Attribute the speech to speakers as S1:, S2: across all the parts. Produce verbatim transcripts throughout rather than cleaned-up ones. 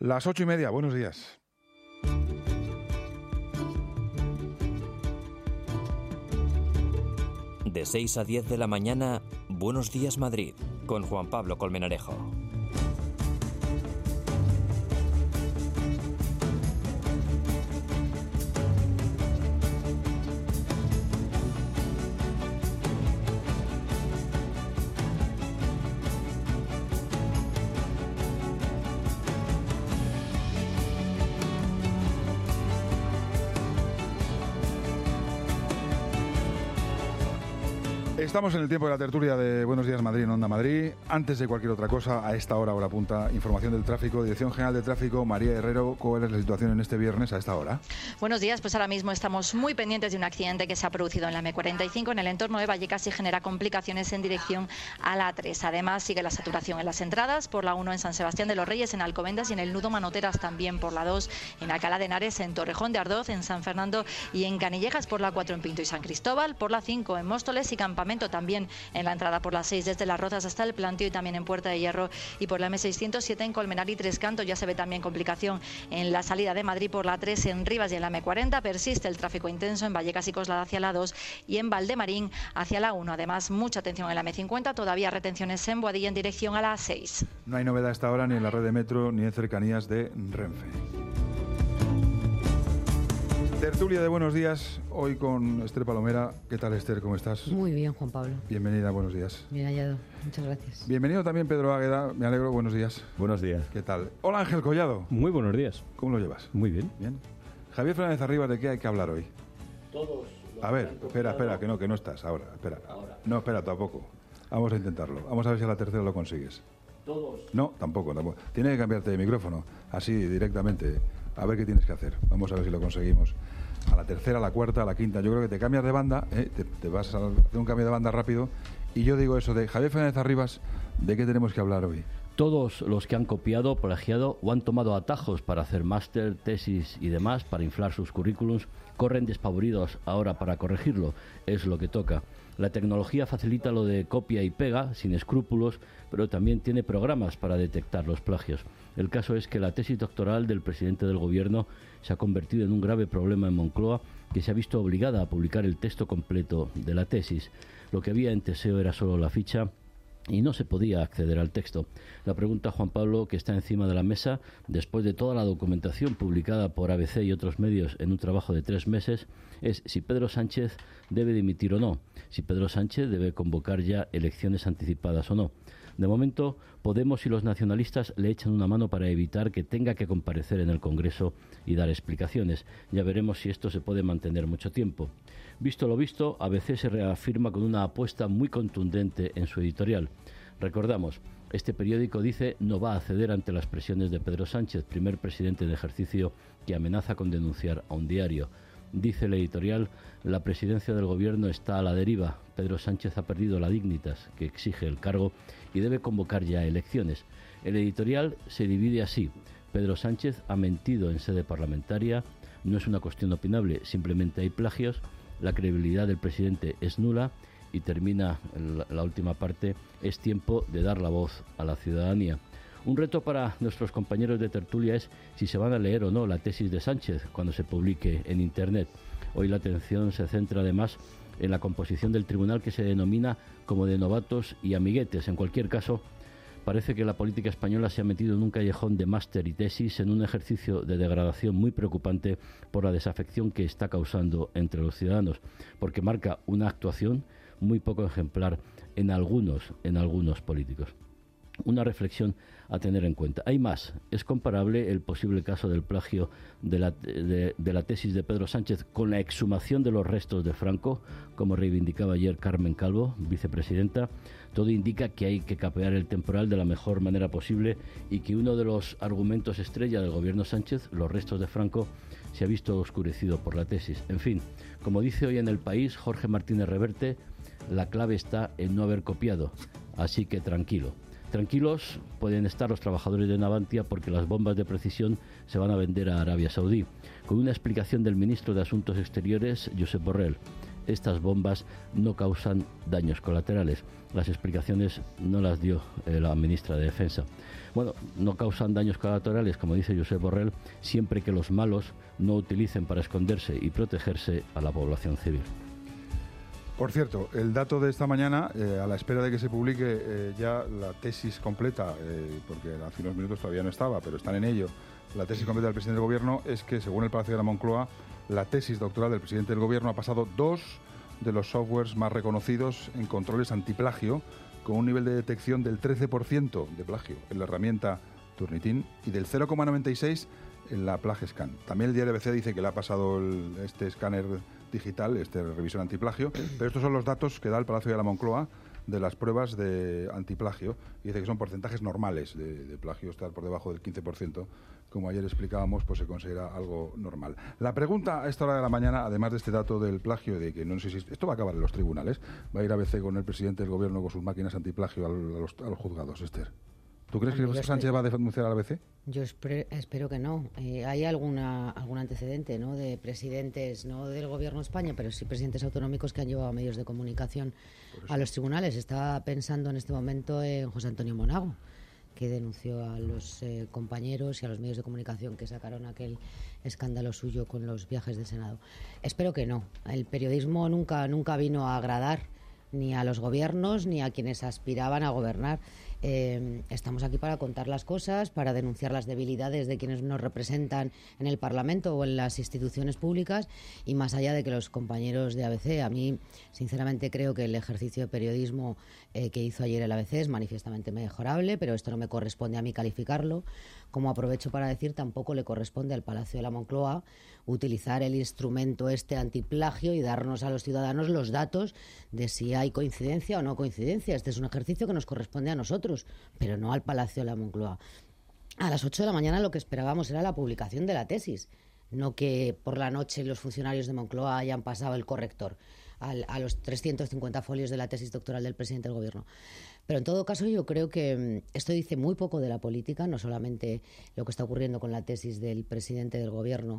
S1: Las ocho y media, buenos días.
S2: De seis a diez de la mañana, Buenos Días Madrid, con Juan Pablo Colmenarejo.
S1: Estamos en el tiempo de la tertulia de Buenos Días Madrid en Onda Madrid. Antes de cualquier otra cosa, a esta hora, hora punta, información del tráfico, Dirección General de Tráfico, María Herrero, ¿cuál es la situación en este viernes a esta hora?
S3: Buenos días, pues ahora mismo estamos muy pendientes de un accidente que se ha producido en la eme cuarenta y cinco en el entorno de Vallecas y genera complicaciones en dirección a la A tres. Además, sigue la saturación en las entradas, por la uno en San Sebastián de los Reyes, en Alcobendas, y en el nudo Manoteras también por la dos en Alcalá de Henares, en Torrejón de Ardoz, en San Fernando y en Canillejas, por la cuatro en Pinto y San Cristóbal, por la cinco en Móstoles y Campamento también en la entrada por las seis desde Las Rozas hasta el Planteo y también en Puerta de Hierro, y por la eme seiscientos siete en Colmenar y Tres Cantos. Ya se ve también complicación en la salida de Madrid por la tres en Rivas y en la eme cuarenta. Persiste el tráfico intenso en Vallecas y Coslada hacia la dos y en Valdemarín hacia la uno. Además, mucha atención en la eme cincuenta, todavía retenciones en Boadilla en dirección a la seis.
S1: No hay novedad a esta hora ni en la red de metro ni en cercanías de Renfe. Tertulia de Buenos Días, hoy con Esther Palomera. ¿Qué tal, Esther? ¿Cómo estás?
S4: Muy bien, Juan Pablo.
S1: Bienvenida, buenos días.
S4: Bien hallado, muchas gracias.
S1: Bienvenido también Pedro Águeda, me alegro, buenos días.
S5: Buenos días.
S1: ¿Qué tal? Hola, Ángel Collado.
S5: Muy buenos días.
S1: ¿Cómo lo llevas?
S5: Muy bien.
S1: Bien. Javier Fernández Arribas, ¿de qué hay que hablar hoy?
S6: Todos.
S1: A ver, espera, espera, que no, que no estás ahora, espera.
S6: Ahora.
S1: No, espera, tampoco. Vamos a intentarlo. Vamos a ver si a la tercera lo consigues.
S6: Todos.
S1: No, tampoco, tampoco. Tienes que cambiarte de micrófono, así directamente. A ver qué tienes que hacer. Vamos a ver si lo conseguimos. A la tercera, a la cuarta, a la quinta. Yo creo que te cambias de banda, ¿eh? te, te vas a hacer un cambio de banda rápido. Y yo digo eso de Javier Fernández Arribas, ¿de qué tenemos que hablar hoy?
S7: Todos los que han copiado, plagiado o han tomado atajos para hacer máster, tesis y demás, para inflar sus currículums, corren despavoridos ahora para corregirlo. Es lo que toca. La tecnología facilita lo de copia y pega, sin escrúpulos, pero también tiene programas para detectar los plagios. El caso es que la tesis doctoral del presidente del gobierno se ha convertido en un grave problema en Moncloa, que se ha visto obligada a publicar el texto completo de la tesis. Lo que había en Teseo era solo la ficha y no se podía acceder al texto. La pregunta, Juan Pablo, que está encima de la mesa, después de toda la documentación publicada por A B C y otros medios en un trabajo de tres meses, es si Pedro Sánchez debe dimitir o no, si Pedro Sánchez debe convocar ya elecciones anticipadas o no. De momento, Podemos y los nacionalistas le echan una mano para evitar que tenga que comparecer en el Congreso y dar explicaciones. Ya veremos si esto se puede mantener mucho tiempo. Visto lo visto, A B C se reafirma con una apuesta muy contundente en su editorial. Recordamos, este periódico dice no va a ceder ante las presiones de Pedro Sánchez, primer presidente en ejercicio que amenaza con denunciar a un diario. Dice el editorial, la presidencia del gobierno está a la deriva. Pedro Sánchez ha perdido la dignitas que exige el cargo y debe convocar ya elecciones. El editorial se divide así. Pedro Sánchez ha mentido en sede parlamentaria, no es una cuestión opinable, simplemente hay plagios, la credibilidad del presidente es nula y termina la, la última parte, es tiempo de dar la voz a la ciudadanía. Un reto para nuestros compañeros de tertulia es si se van a leer o no la tesis de Sánchez cuando se publique en Internet. Hoy la atención se centra además en la composición del tribunal, que se denomina como de novatos y amiguetes. En cualquier caso, parece que la política española se ha metido en un callejón de máster y tesis, en un ejercicio de degradación muy preocupante por la desafección que está causando entre los ciudadanos, porque marca una actuación muy poco ejemplar en algunos, en algunos políticos. Una reflexión a tener en cuenta. Hay más. Es comparable el posible caso del plagio de la, de, de la tesis de Pedro Sánchez con la exhumación de los restos de Franco, como reivindicaba ayer Carmen Calvo, vicepresidenta. Todo indica que hay que capear el temporal de la mejor manera posible y que uno de los argumentos estrella del gobierno Sánchez, los restos de Franco, se ha visto oscurecido por la tesis. En fin, como dice hoy en El País Jorge Martínez Reverte, la clave está en no haber copiado. Así que tranquilo. Tranquilos pueden estar los trabajadores de Navantia, porque las bombas de precisión se van a vender a Arabia Saudí. Con una explicación del ministro de Asuntos Exteriores, Josep Borrell. estas bombas no causan daños colaterales. Las explicaciones no las dio eh, la ministra de Defensa. Bueno, no causan daños colaterales, como dice Josep Borrell, siempre que los malos no utilicen para esconderse y protegerse a la población civil.
S1: Por cierto, el dato de esta mañana, eh, a la espera de que se publique eh, ya la tesis completa, eh, porque hace unos minutos todavía no estaba, pero están en ello, la tesis completa del presidente del Gobierno, es que, según el Palacio de la Moncloa, la tesis doctoral del presidente del Gobierno ha pasado dos de los softwares más reconocidos en controles antiplagio, con un nivel de detección del trece por ciento de plagio en la herramienta Turnitin y del cero coma noventa y seis por ciento en la PlageScan. También el diario A B C dice que le ha pasado el, este escáner digital, este revisión antiplagio, pero estos son los datos que da el Palacio de la Moncloa de las pruebas de antiplagio, y dice que son porcentajes normales de, de plagio. Estar por debajo del quince por ciento, como ayer explicábamos, pues se considera algo normal. La pregunta a esta hora de la mañana, además de este dato del plagio, de que no sé si esto va a acabar en los tribunales, va a ir A B C con el presidente del Gobierno con sus máquinas antiplagio a los, a los juzgados, Esther. ¿Tú crees que Sánchez va a denunciar a la A B C?
S4: Yo espero, espero que no. Eh, hay alguna algún antecedente, ¿no?, de presidentes, no del Gobierno de España, pero sí presidentes autonómicos que han llevado a medios de comunicación a los tribunales. Estaba pensando en este momento en José Antonio Monago, que denunció a los eh, compañeros y a los medios de comunicación que sacaron aquel escándalo suyo con los viajes del Senado. Espero que no. El periodismo nunca, nunca vino a agradar ni a los gobiernos ni a quienes aspiraban a gobernar. Eh, estamos aquí para contar las cosas, para denunciar las debilidades de quienes nos representan en el Parlamento o en las instituciones públicas, y más allá de que los compañeros de A B C, a mí sinceramente creo que el ejercicio de periodismo eh, que hizo ayer el A B C es manifiestamente mejorable, pero esto no me corresponde a mí calificarlo. Como aprovecho para decir, tampoco le corresponde al Palacio de la Moncloa utilizar el instrumento este antiplagio y darnos a los ciudadanos los datos de si hay coincidencia o no coincidencia. Este es un ejercicio que nos corresponde a nosotros, pero no al Palacio de la Moncloa. A las ocho de la mañana lo que esperábamos era la publicación de la tesis, no que por la noche los funcionarios de Moncloa hayan pasado el corrector al, a los trescientos cincuenta folios de la tesis doctoral del presidente del Gobierno. Pero en todo caso yo creo que esto dice muy poco de la política, no solamente lo que está ocurriendo con la tesis del presidente del Gobierno,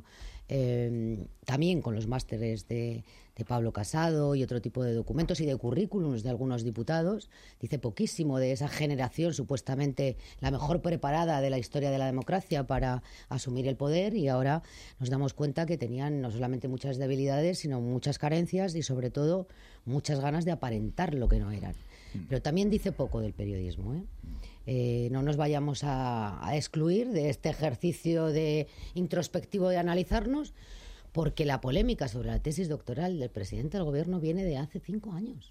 S4: eh, también con los másteres de, de Pablo Casado y otro tipo de documentos y de currículums de algunos diputados. Dice poquísimo de esa generación supuestamente la mejor preparada de la historia de la democracia para asumir el poder, y ahora nos damos cuenta que tenían no solamente muchas debilidades, sino muchas carencias y sobre todo muchas ganas de aparentar lo que no eran. Pero también dice poco del periodismo, ¿eh? Eh, no nos vayamos a, a excluir de este ejercicio de introspectivo de analizarnos, porque la polémica sobre la tesis doctoral del presidente del Gobierno viene de hace cinco años.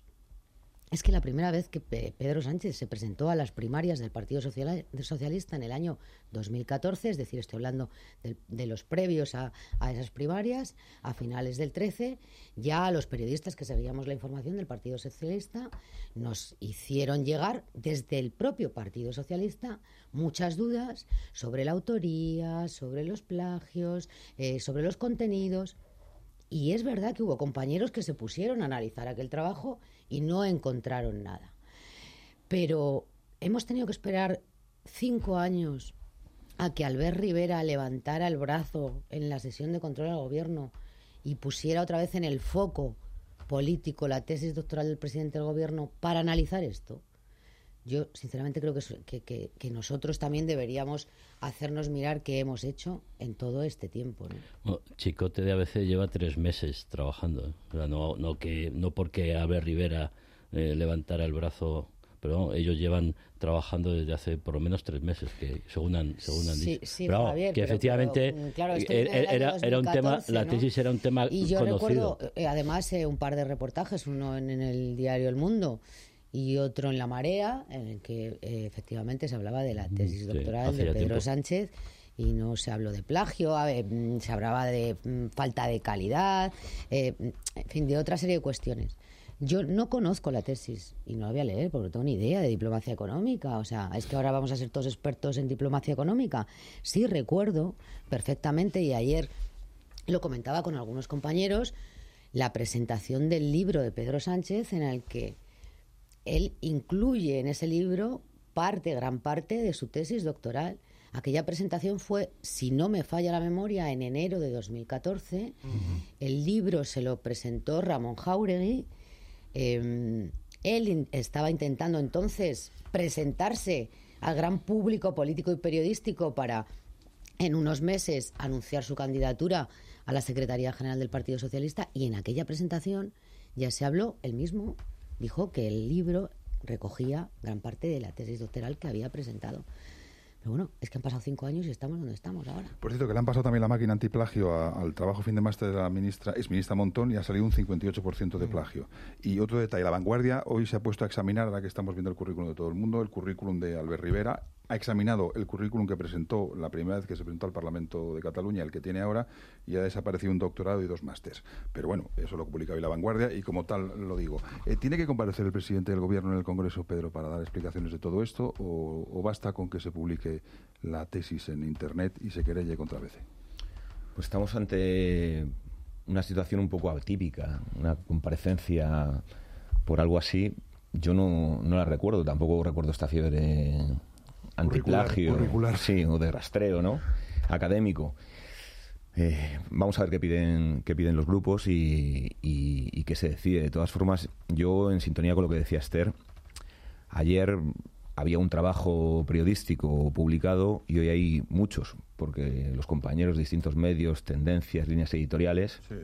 S4: Es que la primera vez que Pedro Sánchez se presentó a las primarias del Partido Socialista en el año dos mil catorce, es decir, estoy hablando de, de los previos a, a esas primarias, a finales del trece, ya a los periodistas que seguíamos la información del Partido Socialista nos hicieron llegar desde el propio Partido Socialista muchas dudas sobre la autoría, sobre los plagios, eh, sobre los contenidos. Y es verdad que hubo compañeros que se pusieron a analizar aquel trabajo y no encontraron nada. Pero hemos tenido que esperar cinco años a que Albert Rivera levantara el brazo en la sesión de control al Gobierno y pusiera otra vez en el foco político la tesis doctoral del presidente del Gobierno para analizar esto. Yo, sinceramente, creo que, que, que, que nosotros también deberíamos hacernos mirar qué hemos hecho en todo este tiempo, ¿no?
S7: Bueno, Chicote de A B C lleva tres meses trabajando, ¿eh? O sea, no, no, que, no porque Albert Rivera eh, levantara el brazo, pero no, ellos llevan trabajando desde hace por lo menos tres meses, que según han, según han
S4: sí,
S7: dicho.
S4: sí,
S7: pero,
S4: Javier,
S7: que
S4: pero,
S7: efectivamente
S4: pero, claro,
S7: era, era, era un tema, la tesis, ¿no?, era un tema
S4: y yo
S7: conocido.
S4: Recuerdo, eh, además, eh, un par de reportajes, uno en, en el diario El Mundo y otro en La Marea, en el que eh, efectivamente se hablaba de la tesis doctoral sí, de Pedro tiempo. Sánchez, y no se habló de plagio, a ver, se hablaba de mm, falta de calidad, eh, en fin, de otra serie de cuestiones. Yo no conozco la tesis y no la voy a leer porque no tengo ni idea de diplomacia económica. O sea, es que ahora vamos a ser todos expertos en diplomacia económica. Sí, recuerdo perfectamente, y ayer lo comentaba con algunos compañeros, la presentación del libro de Pedro Sánchez, en el que él incluye en ese libro parte, gran parte de su tesis doctoral. Aquella presentación fue, si no me falla la memoria, en enero de dos mil catorce. Uh-huh. El libro se lo presentó Ramón Jáuregui. Eh, él in- estaba intentando entonces presentarse al gran público político y periodístico para, en unos meses, anunciar su candidatura a la Secretaría General del Partido Socialista, y en aquella presentación ya se habló, él mismo dijo que el libro recogía gran parte de la tesis doctoral que había presentado. Pero bueno, es que han pasado cinco años y estamos donde estamos ahora.
S1: Por cierto, que le han pasado también la máquina antiplagio a, al trabajo fin de máster de la ministra, exministra Montón, y ha salido un cincuenta y ocho por ciento de plagio. Y otro detalle, La Vanguardia hoy se ha puesto a examinar, ahora que estamos viendo el currículum de todo el mundo, el currículum de Albert Rivera, ha examinado el currículum que presentó la primera vez que se presentó al Parlamento de Cataluña, el que tiene ahora, y ha desaparecido un doctorado y dos másters. Pero bueno, eso lo publica hoy La Vanguardia y como tal lo digo. Eh, ¿Tiene que comparecer el presidente del Gobierno en el Congreso, Pedro, para dar explicaciones de todo esto, o, o basta con que se publique la tesis en Internet y se querelle contra B C?
S5: Pues estamos ante una situación un poco atípica, una comparecencia por algo así. Yo no, no la recuerdo, tampoco recuerdo esta fiebre antiplagio, curricular, curricular. Sí, o de rastreo, ¿no? Académico. Eh, vamos a ver qué piden, qué piden los grupos y, y, y qué se decide. De todas formas, yo, en sintonía con lo que decía Esther, ayer había un trabajo periodístico publicado y hoy hay muchos, porque los compañeros de distintos medios, tendencias, líneas editoriales, sí,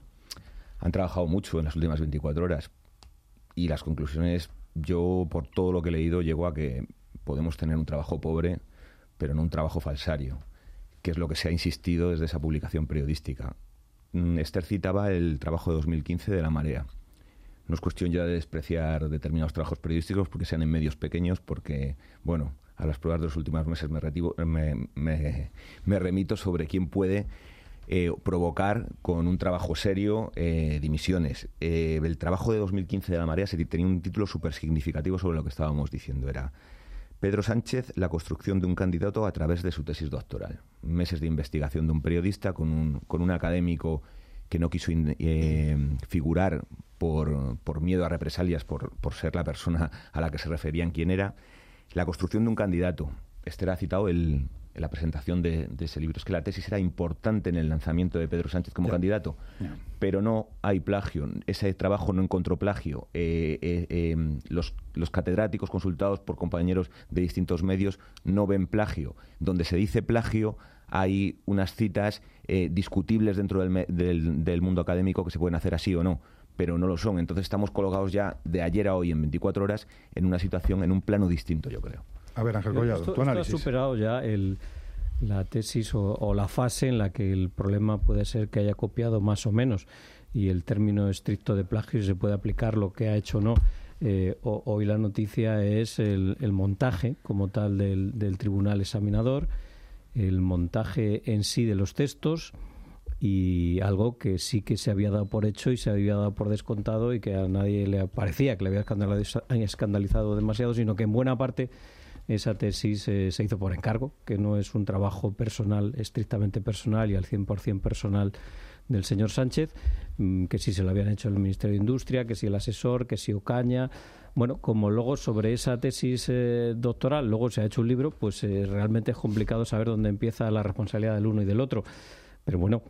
S5: han trabajado mucho en las últimas veinticuatro horas, y las conclusiones, yo, por todo lo que he leído, llego a que podemos tener un trabajo pobre, pero no un trabajo falsario, que es lo que se ha insistido desde esa publicación periodística. Esther citaba el trabajo de dos mil quince de La Marea. No es cuestión ya de despreciar determinados trabajos periodísticos porque sean en medios pequeños, porque, bueno, a las pruebas de los últimos meses me, retivo, me, me, me remito sobre quién puede eh, provocar con un trabajo serio eh, dimisiones. Eh, el trabajo de dos mil quince de La Marea se, tenía un título súper significativo sobre lo que estábamos diciendo. Era Pedro Sánchez, la construcción de un candidato a través de su tesis doctoral. Meses de investigación de un periodista con un, con un académico que no quiso in, eh, figurar por, por miedo a represalias, por, por ser la persona a la que se referían quién era. La construcción de un candidato. Esther ha citado el, en la presentación de, de ese libro. Es que la tesis era importante en el lanzamiento de Pedro Sánchez como yeah. candidato, yeah. pero no hay plagio. Ese trabajo no encontró plagio. Eh, eh, eh, los, los catedráticos consultados por compañeros de distintos medios no ven plagio. Donde se dice plagio hay unas citas eh, discutibles dentro del, del, del mundo académico que se pueden hacer así o no, pero no lo son. Entonces estamos colocados ya de ayer a hoy en veinticuatro horas en una situación, en un plano distinto, yo creo.
S1: A ver, Ángel Collado,
S6: esto,
S1: tu análisis.
S6: Esto ha superado ya el, la tesis o, o la fase en la que el problema puede ser que haya copiado más o menos y el término estricto de plagio se puede aplicar lo que ha hecho o no. Eh, o, hoy la noticia es el, el montaje como tal del, del tribunal examinador, el montaje en sí de los textos y algo que sí que se había dado por hecho y se había dado por descontado y que a nadie le parecía que le había escandalizado demasiado, sino que en buena parte esa tesis eh, se hizo por encargo, que no es un trabajo personal, estrictamente personal y al cien por ciento personal del señor Sánchez, que sí se lo habían hecho el Ministerio de Industria, que sí el asesor, que sí Ocaña. Bueno, como luego sobre esa tesis eh, doctoral luego se ha hecho un libro, pues eh, realmente es complicado saber dónde empieza la responsabilidad del uno y del otro. Pero bueno,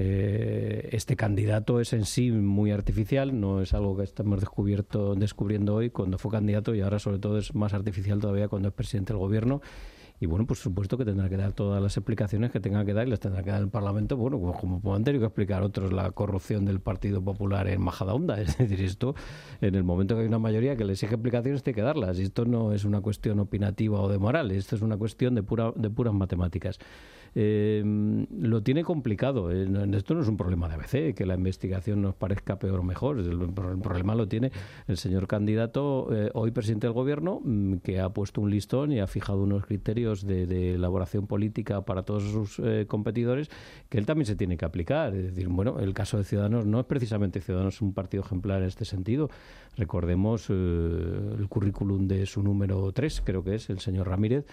S6: eh, este candidato es en sí muy artificial, no es algo que estamos descubierto, descubriendo hoy cuando fue candidato, y ahora sobre todo es más artificial todavía cuando es presidente del gobierno. Y bueno, por supuesto que tendrá que dar todas las explicaciones que tenga que dar y las tendrá que dar el Parlamento, bueno, pues como han tenido que explicar otros la corrupción del Partido Popular en Majadahonda. Es decir, esto, en el momento que hay una mayoría que le exige explicaciones, tiene que darlas. Y esto no es una cuestión opinativa o de moral, esto es una cuestión de, pura, de puras matemáticas. Eh, lo tiene complicado. Esto no es un problema de A B C, que la investigación nos parezca peor o mejor. El, el problema lo tiene el señor candidato, eh, hoy presidente del Gobierno, que ha puesto un listón y ha fijado unos criterios De, de elaboración política para todos sus eh, competidores que él también se tiene que aplicar. Es decir, bueno, el caso de Ciudadanos no es precisamente Ciudadanos un partido ejemplar en este sentido. Recordemos eh, el currículum de su número tres, creo que es, el señor Ramírez,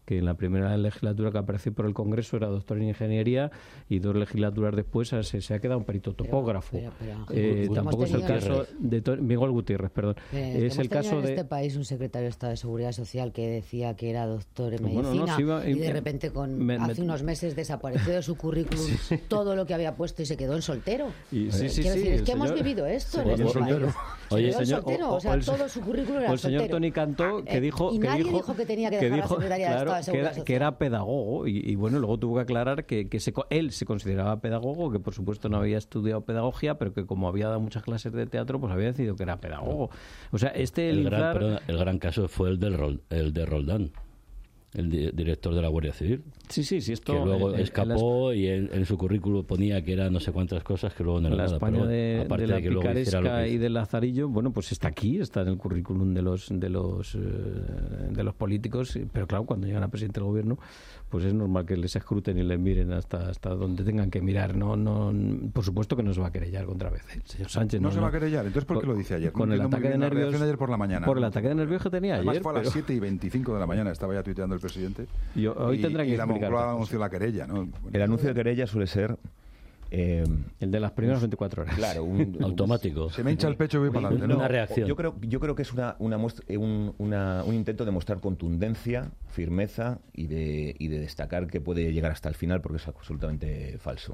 S6: que en la primera legislatura que apareció por el Congreso era doctor en ingeniería y dos legislaturas después se, se ha quedado un perito topógrafo.
S4: Pero, pero, pero,
S6: eh,
S4: Ángel,
S6: tampoco es el caso de to Miguel Gutiérrez, perdón.
S4: Eh,
S6: es el caso
S4: en
S6: de
S4: este país un secretario de Estado de Seguridad Social que decía que era doctor en medicina,
S6: bueno, no, si iba,
S4: y de repente con
S6: me,
S4: hace
S6: me,
S4: unos meses desapareció de su currículum sí. todo lo que había puesto y se quedó en soltero.
S6: Y, sí, sí,
S4: Quiero
S6: sí,
S4: decir, es que
S6: señor,
S4: hemos vivido esto
S6: sí,
S4: en este
S6: señor,
S4: país.
S6: Oye,
S4: se
S6: señor,
S4: soltero,
S6: o,
S4: o sea,
S6: o el,
S4: todo su currículum era
S6: o el señor
S4: soltero.
S6: Toni Cantó que dijo
S4: y
S6: que
S4: nadie
S6: dijo,
S4: dijo que tenía que
S6: que
S4: dejar
S6: dijo,
S4: la Secretaría
S6: claro,
S4: de Estado de
S6: que
S4: Seguridad
S6: era,
S4: Social.
S6: que era pedagogo y, y bueno, luego tuvo que aclarar que, que se, él se consideraba pedagogo, que por supuesto no había estudiado pedagogía, pero que como había dado muchas clases de teatro, pues había decidido que era pedagogo. O sea, este
S7: el,
S6: el,
S7: gran,
S6: inflar...
S7: perdón, el gran caso fue el, del Rol, el de Roldán, el di director de la Guardia Civil.
S6: Sí, sí, sí, esto...
S7: Que luego
S6: en,
S7: escapó
S6: en
S7: y en, en su currículo ponía que era no sé cuántas cosas que luego no era
S6: la
S7: nada.
S6: España
S7: pero,
S6: de,
S7: aparte
S6: de la
S7: de que
S6: picaresca y de Lazarillo, bueno, pues está aquí, está en el currículum de los de los eh, de los políticos, pero claro, cuando llegan a presidente del gobierno, pues es normal que les escruten y les miren hasta hasta donde tengan que mirar. No, no, por supuesto que no se va a querellar contra vez el señor Sánchez.
S1: No,
S6: no
S1: se
S6: no.
S1: va a querellar, entonces ¿por qué lo dice ayer?
S6: Con
S1: no
S6: el ataque de nervios
S1: de ayer por la mañana.
S6: Por el ataque de nervios que tenía
S1: Además
S6: ayer.
S1: fue a las pero... siete y veinticinco de la mañana, estaba ya tuiteando el presidente.
S6: Y hoy
S1: y,
S6: tendrá que
S1: y la Moncloa anunció
S6: cosas.
S1: la querella, ¿no? Bueno,
S5: el anuncio de querella suele ser
S6: Eh, el de las primeras veinticuatro horas.
S5: Claro, un,
S7: automático.
S1: Se me hincha el pecho y voy para adelante.
S7: Una
S1: ¿no?
S7: reacción.
S5: Yo creo, yo creo que es una, una muestra, un, una, un intento de mostrar contundencia, firmeza y de, y de destacar que puede llegar hasta el final, porque es absolutamente falso.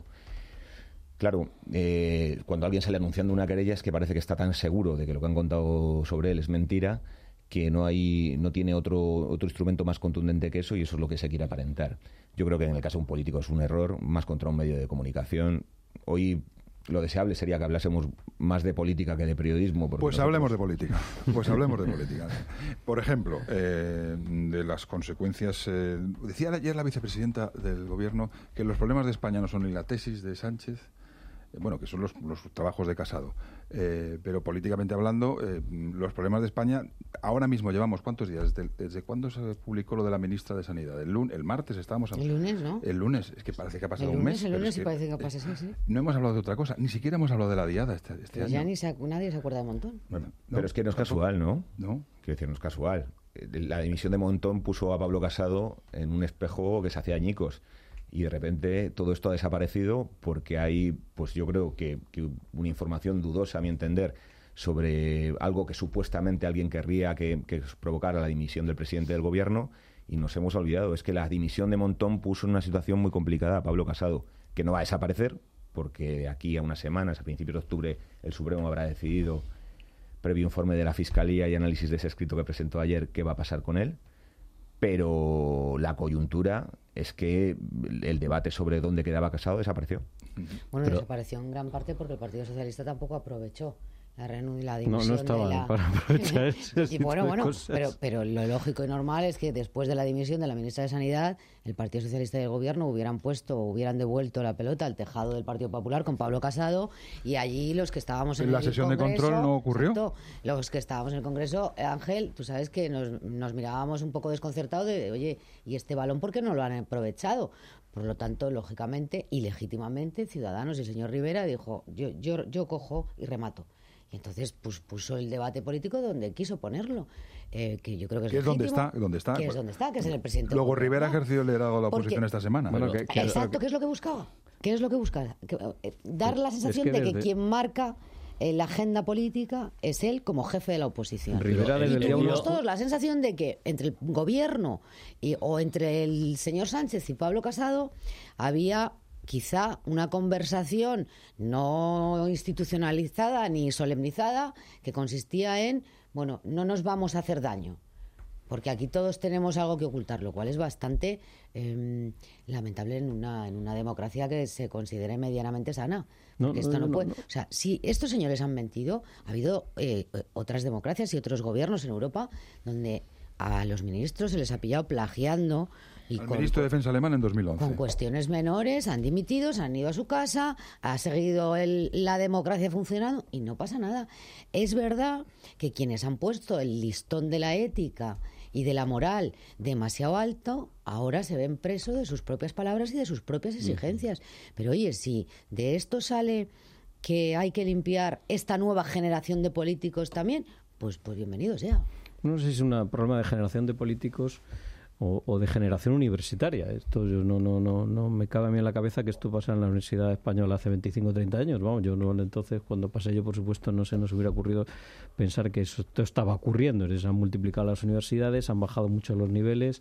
S5: Claro, eh, cuando alguien sale anunciando una querella es que parece que está tan seguro de que lo que han contado sobre él es mentira, que no hay no tiene otro otro instrumento más contundente que eso, y eso es lo que se quiere aparentar. Yo creo que en el caso de un político es un error, más contra un medio de comunicación. Hoy lo deseable sería que hablásemos más de política que de periodismo.
S1: Pues
S5: nosotros...
S1: hablemos de política. Pues hablemos de política. Por ejemplo, eh, de las consecuencias... Eh, decía ayer la vicepresidenta del Gobierno que los problemas de España no son ni la tesis de Sánchez, eh, bueno, que son los, los trabajos de Casado, eh, pero políticamente hablando, eh, los problemas de España, ahora mismo llevamos, ¿cuántos días? ¿Desde, desde cuándo se publicó lo de la ministra de Sanidad? El, lun, el martes estábamos hablando.
S4: El lunes, ¿no?
S1: El lunes, es que parece que ha pasado
S4: el
S1: un
S4: lunes,
S1: mes.
S4: El lunes
S1: es
S4: sí
S1: que,
S4: parece que ha pasado, sí, sí.
S1: No hemos hablado de otra cosa, ni siquiera hemos hablado de la diada este, este
S4: pues
S1: año.
S4: Ya ni se, nadie se acuerda de Montón.
S1: Bueno,
S5: no, pero es que no es casual, ¿no?
S1: No.
S5: Quiero decir, no es casual. La dimisión de Montón puso a Pablo Casado en un espejo que se hacía añicos. Y de repente todo esto ha desaparecido porque hay, pues yo creo que, que una información dudosa, a mi entender, sobre algo que supuestamente alguien querría que, que provocara la dimisión del presidente del gobierno, y nos hemos olvidado. Es que la dimisión de Montón puso en una situación muy complicada a Pablo Casado, que no va a desaparecer, porque de aquí a unas semanas, a principios de octubre, el Supremo habrá decidido, previo informe de la Fiscalía y análisis de ese escrito que presentó ayer, qué va a pasar con él. Pero la coyuntura es que el debate sobre dónde quedaba Casado desapareció.
S4: Bueno,
S7: Pero...
S4: desapareció en gran parte porque el Partido Socialista tampoco aprovechó la renuncia, la dimisión
S6: no, no estaba
S4: de la...
S6: para aprovechar ese
S4: y bueno,
S6: tipo de
S4: bueno,
S6: cosas.
S4: pero, pero lo lógico y normal es que después de la dimisión de la ministra de Sanidad, el Partido Socialista y el Gobierno hubieran puesto, hubieran devuelto la pelota al tejado del Partido Popular con Pablo Casado, y allí los que estábamos en,
S1: ¿En la
S4: el
S1: sesión
S4: Congreso,
S1: de control no ocurrió?
S4: Exacto, los que estábamos en el Congreso, Ángel, tú sabes que nos, nos mirábamos un poco desconcertados de, oye, ¿y este balón por qué no lo han aprovechado? Por lo tanto, lógicamente y legítimamente, Ciudadanos y el señor Rivera dijo, yo, yo, yo cojo y remato. Y entonces pues, puso el debate político donde quiso ponerlo, eh, que yo creo que es,
S1: ¿Qué es donde
S4: legítimo,
S1: está? ¿Dónde está?
S4: que es donde está, que es en el presidente.
S1: Luego
S4: del
S1: Rivera ha
S4: gobierno.
S1: ejercido el liderazgo de la oposición
S4: Porque-
S1: esta semana.
S6: Bueno,
S1: Pero-
S6: que- que-
S4: Exacto, ¿qué es lo que buscaba? ¿Qué es lo que buscaba? Que, eh, dar la
S6: Es
S4: sensación
S6: que
S4: de que
S6: desde-
S4: quien marca eh, la agenda política es él como jefe de la oposición.
S6: Rivera
S7: Pero
S6: desde
S7: el
S6: el día
S7: tío-
S6: uno...
S4: Tuvimos todos la sensación de que entre el gobierno y, o entre el señor Sánchez y Pablo Casado había quizá una conversación no institucionalizada ni solemnizada que consistía en, bueno, no nos vamos a hacer daño, porque aquí todos tenemos algo que ocultar, lo cual es bastante eh, lamentable en una, en una democracia que se considere medianamente sana.
S6: No,
S4: Porque
S6: no,
S4: esto no,
S6: no,
S4: puede...
S6: no.
S4: O sea, si estos señores han mentido, ha habido eh, otras democracias y otros gobiernos en Europa donde a los ministros se les ha pillado plagiando y
S1: Al
S4: con,
S1: ministro de Defensa alemán en dos mil once.
S4: con cuestiones menores, han dimitido, se han ido a su casa, ha seguido el- la democracia funcionando y no pasa nada. Es verdad que quienes han puesto el listón de la ética y de la moral demasiado alto, ahora se ven presos de sus propias palabras y de sus propias exigencias. Pero oye, si de esto sale que hay que limpiar esta nueva generación de políticos también, pues, pues bienvenido sea.
S6: No sé si es un problema de generación de políticos o, o de generación universitaria. Esto yo no, no, no, no me cabe a mí en la cabeza que esto pasa en la Universidad Española hace veinticinco o treinta años. Vamos, yo no, entonces, cuando pasé yo, por supuesto, no se nos hubiera ocurrido pensar que eso, esto estaba ocurriendo. Se han multiplicado las universidades, han bajado mucho los niveles.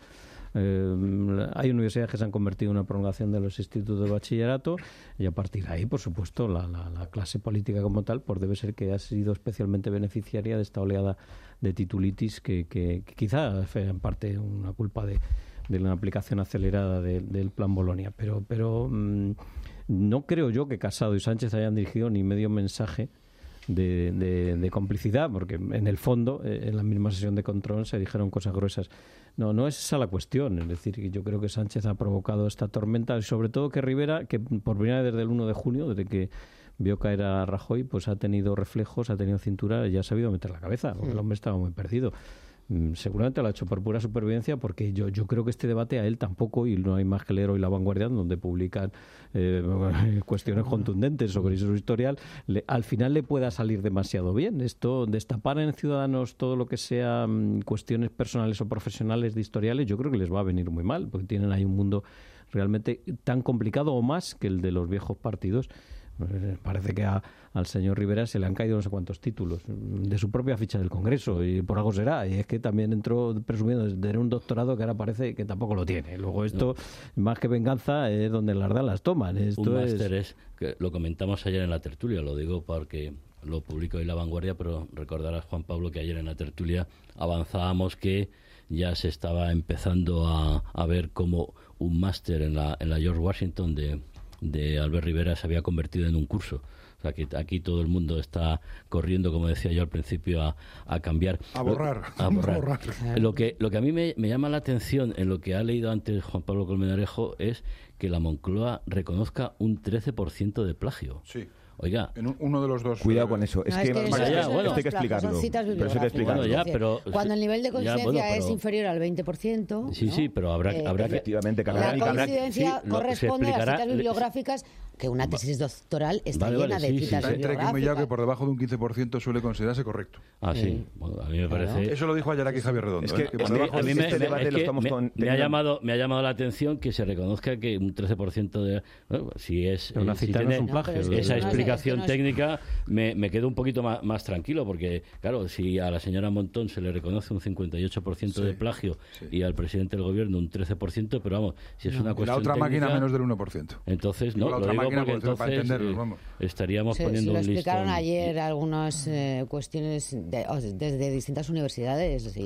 S6: Eh, hay universidades que se han convertido en una prolongación de los institutos de bachillerato, y a partir de ahí, por supuesto, la, la, la clase política como tal pues debe ser que ha sido especialmente beneficiaria de esta oleada de titulitis que, que, que quizá fue en parte una culpa de, de la aplicación acelerada de, del Plan Bolonia. Pero, pero mmm, no creo yo que Casado y Sánchez hayan dirigido ni medio mensaje De, de, de complicidad, porque en el fondo, eh, en la misma sesión de control se dijeron cosas gruesas. No, no es esa la cuestión. Es decir, que yo creo que Sánchez ha provocado esta tormenta, y sobre todo que Rivera, que por primera vez desde el uno de junio, desde que vio caer a Rajoy, pues ha tenido reflejos, ha tenido cintura y ha sabido meter la cabeza, porque el hombre estaba muy perdido. Seguramente lo ha hecho por pura supervivencia, porque yo, yo creo que este debate a él tampoco, y no hay más que leer hoy La Vanguardia, donde publican eh, cuestiones contundentes sobre su historial, le, al final le pueda salir demasiado bien. Esto, destapar en Ciudadanos todo lo que sea um, cuestiones personales o profesionales de historiales, yo creo que les va a venir muy mal, porque tienen ahí un mundo realmente tan complicado o más que el de los viejos partidos. Parece que a, al señor Rivera se le han caído no sé cuántos títulos de su propia ficha del Congreso, y por algo será, y es que también entró presumiendo de tener un doctorado que ahora parece que tampoco lo tiene. Luego esto, no. Más que venganza, es donde las dan las toman. Esto
S7: un
S6: es...
S7: máster es, que lo comentamos ayer en la tertulia, lo digo porque lo publicó hoy La Vanguardia, pero recordarás, Juan Pablo, que ayer en la tertulia avanzábamos que ya se estaba empezando a, a ver cómo un máster en la, en la George Washington de de Albert Rivera se había convertido en un curso. O sea, que aquí todo el mundo está corriendo, como decía yo al principio, a, a cambiar.
S1: A borrar.
S7: A borrar. borrar. Lo que, lo que a mí me, me llama la atención en lo que ha leído antes Juan Pablo Colmenarejo es que la Moncloa reconozca un trece por ciento de plagio.
S1: Sí.
S7: Oiga,
S1: en un, uno de los dos.
S5: Cuidado con eso. Es
S4: no,
S5: que,
S4: es que
S5: vaya,
S7: ya, bueno,
S5: esto hay que explicarlo.
S4: Son citas
S5: pero eso hay que explicarlo.
S7: Bueno, ya, pero,
S4: cuando el nivel de coincidencia
S7: ya, bueno, pero,
S4: es inferior al veinte por ciento.
S7: Sí,
S4: ¿no?
S7: sí, pero habrá,
S4: eh,
S7: habrá que.
S5: Efectivamente,
S4: la coincidencia sí, corresponde a las citas bibliográficas, que una tesis doctoral está
S7: vale,
S4: llena
S7: vale,
S4: de
S7: sí,
S4: citas
S7: sí, sí.
S4: bibliográficas.
S1: Entre que, que por debajo de un quince por ciento suele considerarse correcto.
S7: Ah, sí. Bueno, a mí me parece.
S1: Claro. Eso lo dijo ayer aquí Javier Redondo.
S5: Es que,
S1: ¿eh? que
S5: es que a mí me,
S7: este
S5: debate
S7: es
S5: lo
S7: que
S5: estamos
S7: me,
S5: con,
S7: me, ha llamado, me ha llamado la atención que se reconozca que un trece por ciento de. Bueno, si es.
S6: Pero una
S7: si
S6: cita
S7: tiene
S6: no es un plagio.
S7: No, esa no, explicación es que no es... técnica, me, me quedo un poquito más, más tranquilo, porque, claro, si a la señora Montón se le reconoce un cincuenta y ocho por ciento sí, de plagio sí. y al presidente del gobierno un trece por ciento, pero vamos, si es no. una cuestión.
S1: La otra
S7: técnica,
S1: máquina menos del uno por ciento.
S7: Entonces, no, lo digo porque entonces eh, estaríamos
S4: se,
S7: poniendo
S4: se lo
S7: un listón.
S4: Explicaron ayer algunas eh, cuestiones de, oh, desde distintas universidades y,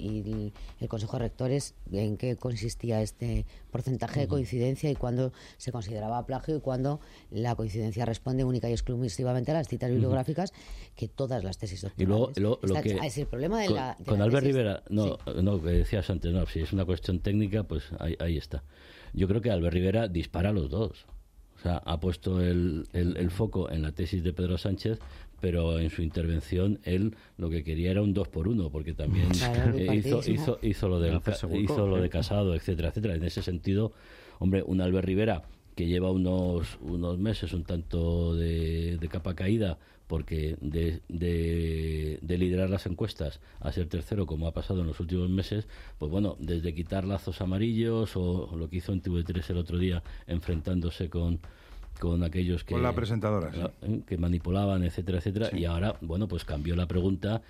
S4: y el Consejo de Rectores en qué consistía este porcentaje uh-huh. de coincidencia y cuándo se consideraba plagio y cuándo la coincidencia responde única y exclusivamente a las citas uh-huh. bibliográficas, que todas las tesis doctorales.
S7: Y luego, lo, lo
S4: Está,
S7: que,
S4: es el problema de
S7: con,
S4: la de
S7: con
S4: la
S7: Albert
S4: tesis,
S7: Rivera, no, sí. no, que decías antes, no, si es una cuestión técnica, pues ahí, ahí está. Yo creo que Albert Rivera dispara a los dos. O sea, ha puesto el, el, el foco en la tesis de Pedro Sánchez, pero en su intervención él lo que quería era un dos por uno, porque también claro, eh, hizo, hizo, hizo lo del hizo lo de Casado, etcétera, etcétera. En ese sentido, hombre, un Albert Rivera que lleva unos unos meses un tanto de, de capa caída, porque de, de, de liderar las encuestas a ser tercero, como ha pasado en los últimos meses, pues bueno, desde quitar lazos amarillos o lo que hizo en T V tres el otro día, enfrentándose con con aquellos que
S1: con la presentadora
S7: sí. que manipulaban, etcétera, etcétera, sí. y ahora, bueno, pues cambió la pregunta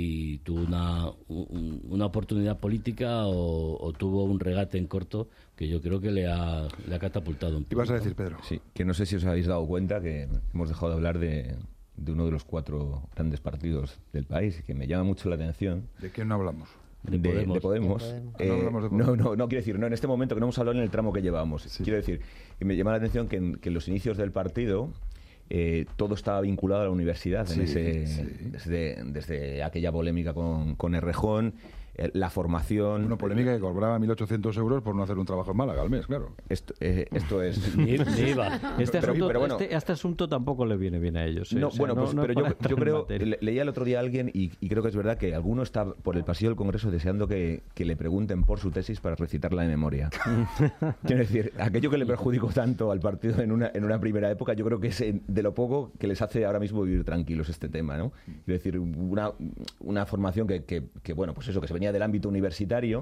S7: y tuvo una, un, una oportunidad política o, o tuvo un regate en corto que yo creo que le ha, le ha catapultado un poco.
S1: ¿Qué vas a decir, Pedro?
S5: Sí, que no sé si os habéis dado cuenta que hemos dejado de hablar de, de uno de los cuatro grandes partidos del país, que me llama mucho la atención.
S1: ¿De quién no hablamos?
S5: De, de Podemos. De Podemos.
S4: De Podemos.
S5: Eh,
S1: no, hablamos de Podemos.
S5: no, no, no quiero decir, no, en este momento que no hemos hablado en el tramo que llevamos. Sí. Quiero decir, que me llama la atención que en, que en los inicios del partido eh, todo estaba vinculado a la universidad, sí, en ese, sí. desde, desde aquella polémica con, con Errejón, eh, la formación...
S1: Una polémica que cobraba mil ochocientos euros por no hacer un trabajo en Málaga al mes, claro.
S5: Esto, eh, esto es...
S6: Ni, ni iba. Este,
S5: pero,
S6: asunto,
S5: pero bueno,
S6: este, este asunto tampoco le viene bien a ellos. ¿eh?
S5: No,
S6: o sea,
S5: bueno,
S6: no,
S5: pues,
S6: no
S5: pero yo, yo creo... Le, leía el otro día a alguien y, y creo que es verdad que alguno está por el pasillo del Congreso deseando que, que le pregunten por su tesis para recitarla de memoria. Quiero decir, aquello que le perjudicó tanto al partido en una, en una primera época, yo creo que es de lo poco que les hace ahora mismo vivir tranquilos este tema, ¿no? Quiero decir, una, una formación que, que, que, bueno, pues eso, que se venía del ámbito universitario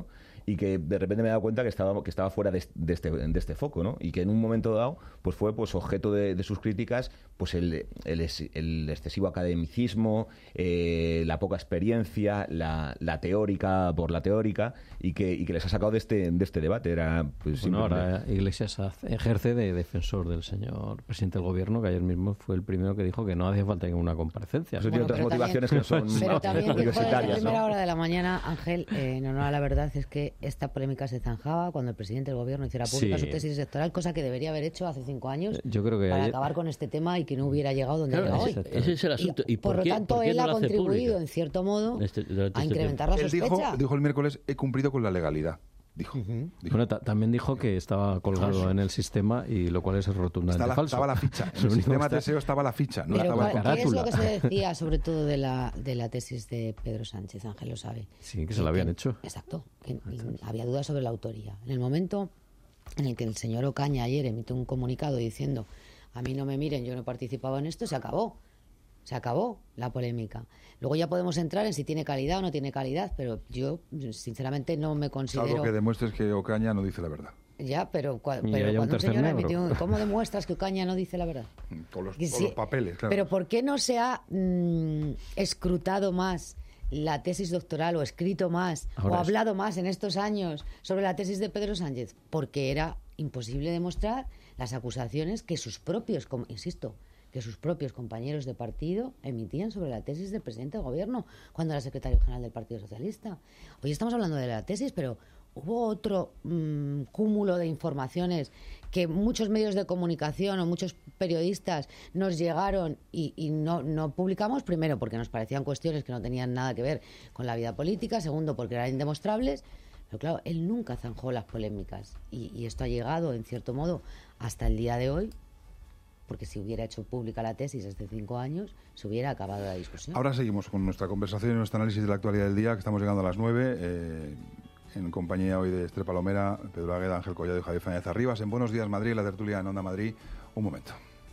S5: y que de repente me he dado cuenta que estaba, que estaba fuera de, de, este, de este foco, ¿no? Y que en un momento dado pues fue pues objeto de, de sus críticas pues el, el, el excesivo academicismo, eh, la poca experiencia, la, la teórica por la teórica, y que, y que les ha sacado de este, de este debate. Era, pues,
S6: bueno, ahora Iglesias ejerce de defensor del señor presidente del gobierno, que ayer mismo fue el primero que dijo que no hacía falta ninguna comparecencia.
S5: Eso bueno, tiene otras motivaciones también, que son
S4: pero también
S5: universitarias,
S4: dijo desde la primera
S5: ¿no?
S4: hora de la mañana, Ángel, eh, en honor a la verdad, es que esta polémica se zanjaba cuando el presidente del gobierno hiciera pública sí. su tesis electoral, cosa que debería haber hecho hace cinco años.
S6: Yo creo que
S4: para
S6: ayer...
S4: acabar con este tema y que no hubiera llegado donde
S7: claro,
S4: llega hoy.
S7: Ese es el asunto. ¿Y, ¿Y por,
S4: por
S7: qué,
S4: lo tanto,
S7: por qué
S4: él
S7: no
S4: ha
S7: lo hace
S4: contribuido,
S7: pública?
S4: en cierto modo,
S7: este, este
S4: a incrementar la
S1: él
S4: sospecha.
S1: Dijo, dijo el miércoles, he cumplido con la legalidad. Dijo.
S6: Uh-huh. dijo. Bueno, también dijo que estaba colgado en el sistema, y lo cual es rotundamente
S1: la,
S6: falso.
S1: Estaba la ficha. En el sistema T S E O estaba la ficha. No
S4: Pero
S1: estaba
S4: ¿cuál, ¿qué es lo que se decía, sobre todo, de la, de la tesis de Pedro Sánchez? Ángel lo sabe.
S6: Sí, que se la habían
S4: que,
S6: hecho.
S4: Exacto. Que había dudas sobre la autoría. En el momento en el que el señor Ocaña ayer emite un comunicado diciendo a mí no me miren, yo no he participado en esto, se acabó. Se acabó la polémica. Luego ya podemos entrar en si tiene calidad o no tiene calidad, pero yo, sinceramente, no me considero...
S1: Algo que demuestres que Ocaña no dice la verdad.
S4: Ya, pero, cua, pero cuando un, un señor emitió... ¿Cómo demuestras que Ocaña no dice la verdad?
S1: Con los,
S4: sí,
S1: con los papeles, claro.
S4: Pero ¿por qué no se ha mmm, escrutado más la tesis doctoral o escrito más Ahora o es... hablado más en estos años sobre la tesis de Pedro Sánchez? Porque era imposible demostrar las acusaciones que sus propios, como, insisto... que sus propios compañeros de partido emitían sobre la tesis del presidente del gobierno cuando era secretario general del Partido Socialista. Hoy estamos hablando de la tesis, pero hubo otro mmm, cúmulo de informaciones que muchos medios de comunicación o muchos periodistas nos llegaron y, y no, no publicamos, primero porque nos parecían cuestiones que no tenían nada que ver con la vida política, segundo porque eran indemostrables. Pero claro, él nunca zanjó las polémicas y, y esto ha llegado, en cierto modo, hasta el día de hoy, porque si hubiera hecho pública la tesis hace cinco años, se hubiera acabado la discusión.
S1: Ahora seguimos con nuestra conversación y nuestro análisis de la actualidad del día, que estamos llegando a las nueve, eh, en compañía hoy de Esther Palomera, Pedro Agueda, Ángel Collado y Javier Fernández Arribas. En Buenos Días Madrid, la tertulia en Onda Madrid. Un momento.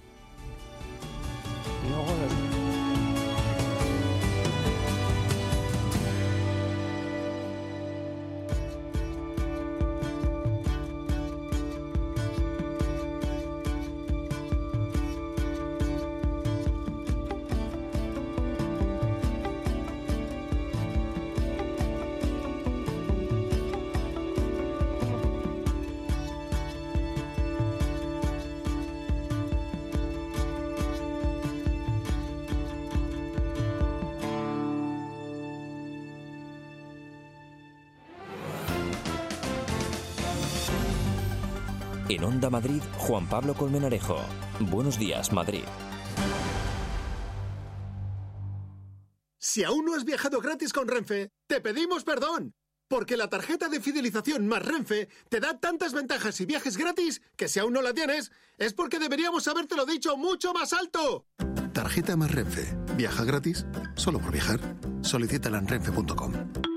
S4: Y luego los...
S2: En Onda Madrid, Juan Pablo Colmenarejo. Buenos días, Madrid.
S8: Si aún no has viajado gratis con Renfe, te pedimos perdón. Porque la tarjeta de fidelización más Renfe te da tantas ventajas y viajes gratis que si aún no la tienes, es porque deberíamos habértelo dicho mucho más alto. Tarjeta más Renfe. Viaja gratis solo por viajar. Solicítala en renfe punto com.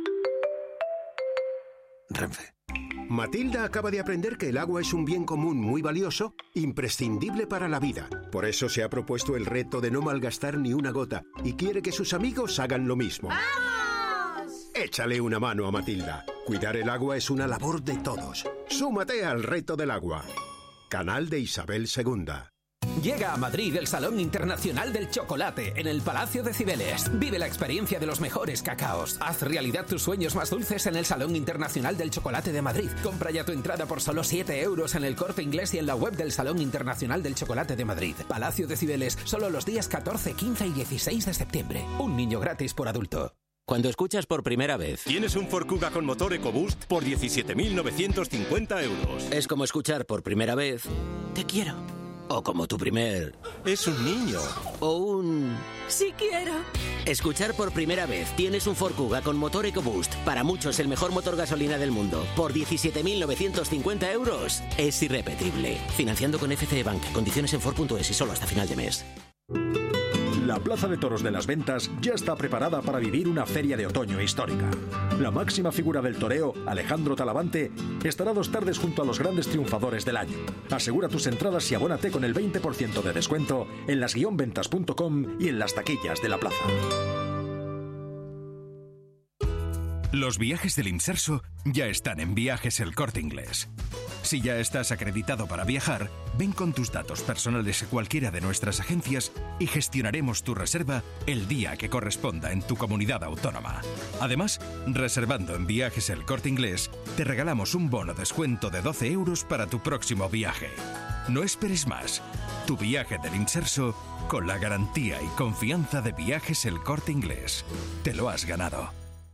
S8: Renfe.
S9: Matilda acaba de aprender que el agua es un bien común muy valioso, imprescindible para la vida. Por eso se ha propuesto el reto de no malgastar ni una gota y quiere que sus amigos hagan lo mismo.
S10: ¡Vamos!
S9: Échale una mano a Matilda. Cuidar el agua es una labor de todos. Súmate al reto del agua. Canal de Isabel segunda.
S11: Llega a Madrid el Salón Internacional del Chocolate en el Palacio de Cibeles. Vive la experiencia de los mejores cacaos. Haz realidad tus sueños más dulces en el Salón Internacional del Chocolate de Madrid. Compra ya tu entrada por solo siete euros en el Corte Inglés y en la web del Salón Internacional del Chocolate de Madrid. Palacio de Cibeles, solo los días catorce, quince y dieciséis de septiembre. Un niño gratis por adulto.
S12: Cuando escuchas por primera vez...
S13: Tienes un Ford Kuga con motor EcoBoost por diecisiete mil novecientos cincuenta euros.
S12: Es como escuchar por primera vez... Te quiero. O como tu primer...
S13: Es un niño.
S12: O un...
S10: ¡Sí quiero!
S12: Escuchar por primera vez. Tienes un Ford Kuga con motor EcoBoost. Para muchos el mejor motor gasolina del mundo. Por diecisiete mil novecientos cincuenta euros. Es irrepetible. Financiando con F C E Bank. Condiciones en Ford punto es y solo hasta final de mes.
S14: La Plaza de Toros de las Ventas ya está preparada para vivir una feria de otoño histórica. La máxima figura del toreo, Alejandro Talavante, estará dos tardes junto a los grandes triunfadores del año. Asegura tus entradas y abónate con el veinte por ciento de descuento en las guion ventas punto com y en las taquillas de la plaza.
S15: Los viajes del Inserso ya están en Viajes El Corte Inglés. Si ya estás acreditado para viajar, ven con tus datos personales a cualquiera de nuestras agencias y gestionaremos tu reserva el día que corresponda en tu comunidad autónoma. Además, reservando en Viajes El Corte Inglés, te regalamos un bono descuento de doce euros para tu próximo viaje. No esperes más. Tu viaje del Inserso con la garantía y confianza de Viajes El Corte Inglés. Te lo has ganado.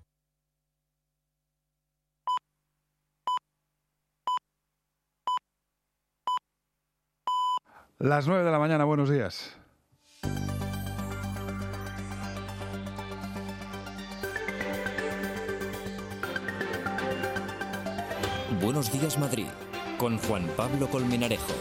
S1: Las nueve de la mañana, buenos días.
S2: Buenos días, Madrid, con Juan Pablo Colmenarejo.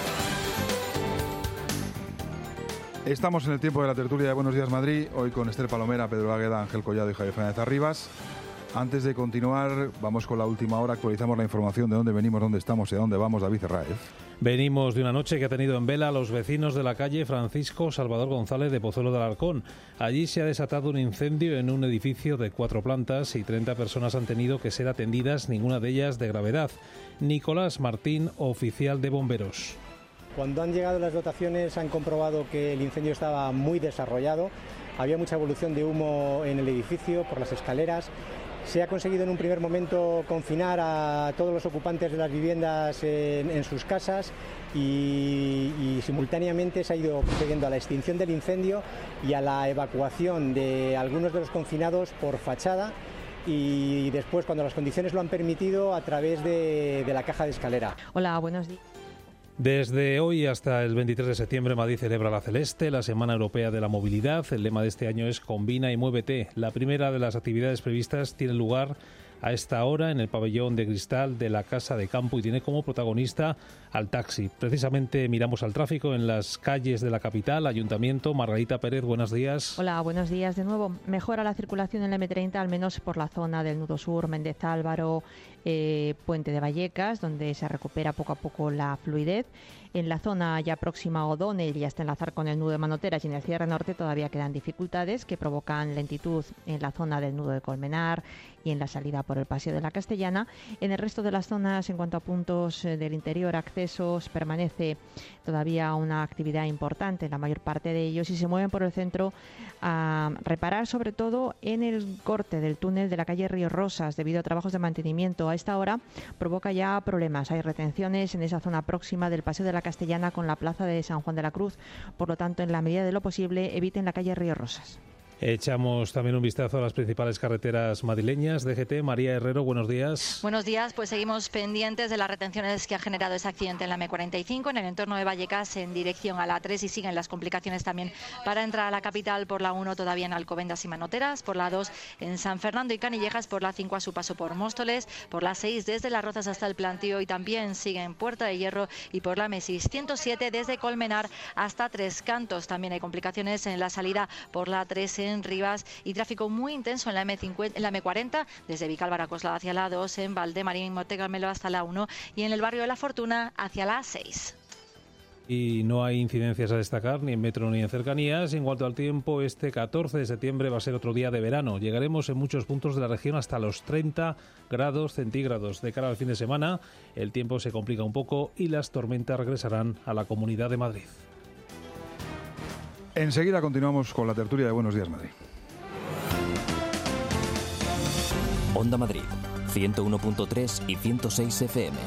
S1: Estamos en el tiempo de la tertulia de Buenos días, Madrid, hoy con Esther Palomera, Pedro Águeda, Ángel Collado y Javier Fernández Arribas. Antes de continuar, vamos con la última hora, actualizamos la información de dónde venimos, dónde estamos y a dónde vamos. David Herráez.
S16: Venimos de una noche que ha tenido en vela a los vecinos de la calle Francisco Salvador González de Pozuelo de Alarcón. Allí se ha desatado un incendio en un edificio de cuatro plantas y treinta personas han tenido que ser atendidas, ninguna de ellas de gravedad. Nicolás Martín, oficial de bomberos.
S17: Cuando han llegado las dotaciones han comprobado que el incendio estaba muy desarrollado, había mucha evolución de humo en el edificio por las escaleras. Se ha conseguido en un primer momento confinar a todos los ocupantes de las viviendas en, en sus casas y, y simultáneamente se ha ido procediendo a la extinción del incendio y a la evacuación de algunos de los confinados por fachada y después, cuando las condiciones lo han permitido, a través de, de la caja de escalera.
S18: Hola, buenos días.
S16: Desde hoy hasta el veintitrés de septiembre, Madrid celebra la Celeste, la Semana Europea de la Movilidad. El lema de este año es Combina y Muévete. La primera de las actividades previstas tiene lugar a esta hora en el pabellón de cristal de la Casa de Campo y tiene como protagonista al taxi. Precisamente miramos al tráfico en las calles de la capital, Ayuntamiento. Margarita Pérez, buenos días.
S18: Hola, buenos días de nuevo. Mejora la circulación en la eme treinta, al menos por la zona del Nudo Sur, Méndez Álvaro, eh, Puente de Vallecas, donde se recupera poco a poco la fluidez. En la zona ya próxima a O'Donnell y hasta enlazar con el nudo de Manoteras y en el cierre norte todavía quedan dificultades que provocan lentitud en la zona del nudo de Colmenar y en la salida por el Paseo de la Castellana. En el resto de las zonas, en cuanto a puntos del interior, accesos, permanece todavía una actividad importante en la mayor parte de ellos y se mueven por el centro a reparar sobre todo en el corte del túnel de la calle Río Rosas debido a trabajos de mantenimiento. A esta hora provoca ya problemas. Hay retenciones en esa zona próxima del Paseo de la Castellana con la plaza de San Juan de la Cruz. Por lo tanto, en la medida de lo posible, eviten la calle Río Rosas.
S16: Echamos también un vistazo a las principales carreteras madrileñas. D G T, María Herrero, buenos días.
S3: Buenos días, pues seguimos pendientes de las retenciones que ha generado ese accidente en la eme cuarenta y cinco, en el entorno de Vallecas, en dirección a la A tres, y siguen las complicaciones también para entrar a la capital por la uno, todavía en Alcobendas y Manoteras, por la dos en San Fernando y Canillejas, por la cinco a su paso por Móstoles, por la seis desde Las Rozas hasta el Plantío y también sigue en Puerta de Hierro, y por la eme seiscientos siete desde Colmenar hasta Tres Cantos. También hay complicaciones en la salida por la A tres en Rivas y tráfico muy intenso en la eme cincuenta, en la eme cuarenta desde Vicálvaro a Coslada hacia la dos, en Valdemarín, Montecarmelo hasta la uno y en el barrio de La Fortuna hacia la seis.
S16: Y no hay incidencias a destacar ni en metro ni en cercanías. En cuanto al tiempo, este catorce de septiembre va a ser otro día de verano. Llegaremos en muchos puntos de la región hasta los treinta grados centígrados. De cara al fin de semana, el tiempo se complica un poco y las tormentas regresarán a la Comunidad de Madrid.
S1: Enseguida continuamos con la tertulia de Buenos días, Madrid.
S2: Onda Madrid, ciento uno punto tres y ciento seis efe eme.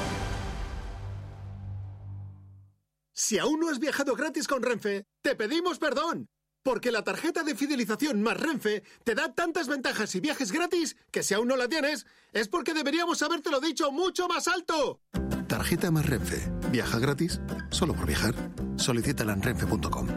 S8: Si aún no has viajado gratis con Renfe, te pedimos perdón. Porque la tarjeta de fidelización más Renfe te da tantas ventajas y viajes gratis que si aún no la tienes, es porque deberíamos habértelo dicho mucho más alto. Tarjeta más Renfe. Viaja gratis solo por viajar. Solicítala en renfe punto com.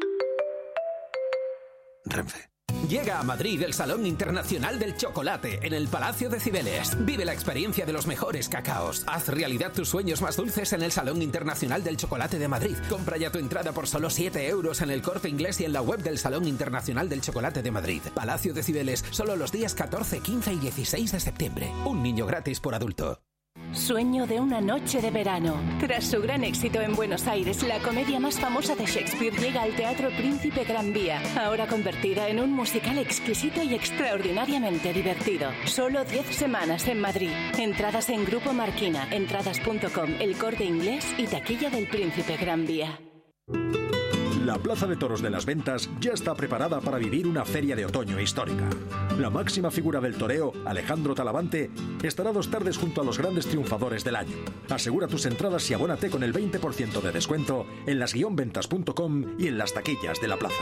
S8: Renfe.
S11: Llega a Madrid el Salón Internacional del Chocolate en el Palacio de Cibeles. Vive la experiencia de los mejores cacaos. Haz realidad tus sueños más dulces en el Salón Internacional del Chocolate de Madrid. Compra ya tu entrada por solo siete euros en el Corte Inglés y en la web del Salón Internacional del Chocolate de Madrid. Palacio de Cibeles, solo los días catorce, quince y dieciséis de septiembre. Un niño gratis por adulto.
S10: Sueño de una noche de verano. Tras su gran éxito en Buenos Aires, la comedia más famosa de Shakespeare llega al Teatro Príncipe Gran Vía, ahora convertida en un musical exquisito y extraordinariamente divertido. Solo diez semanas en Madrid. Entradas en Grupo Marquina, entradas punto com, El Corte Inglés y taquilla del Príncipe Gran Vía.
S14: La Plaza de Toros de las Ventas ya está preparada para vivir una feria de otoño histórica. La máxima figura del toreo, Alejandro Talavante, estará dos tardes junto a los grandes triunfadores del año. Asegura tus entradas y abónate con el veinte por ciento de descuento en las guion ventas punto com y en las taquillas de la plaza.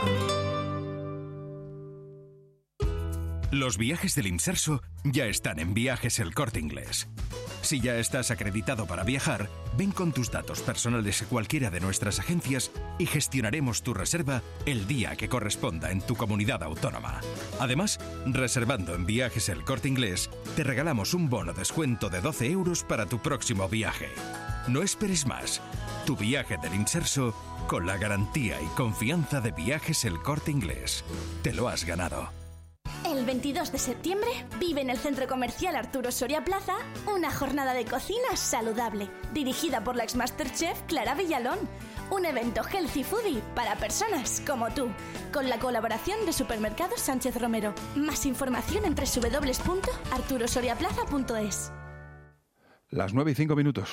S15: Los viajes del Inserso ya están en Viajes El Corte Inglés. Si ya estás acreditado para viajar, ven con tus datos personales a cualquiera de nuestras agencias y gestionaremos tu reserva el día que corresponda en tu comunidad autónoma. Además, reservando en Viajes El Corte Inglés, te regalamos un bono descuento de doce euros para tu próximo viaje. No esperes más. Tu viaje del Inserso con la garantía y confianza de Viajes El Corte Inglés. Te lo has ganado.
S19: El veintidós de septiembre vive en el Centro Comercial Arturo Soria Plaza una jornada de cocina saludable, dirigida por la ex Masterchef Clara Villalón. Un evento healthy foodie para personas como tú, con la colaboración de Supermercados Sánchez Romero. Más información en doble u doble u doble u punto arturo soria plaza punto es.
S1: Las nueve y cinco minutos.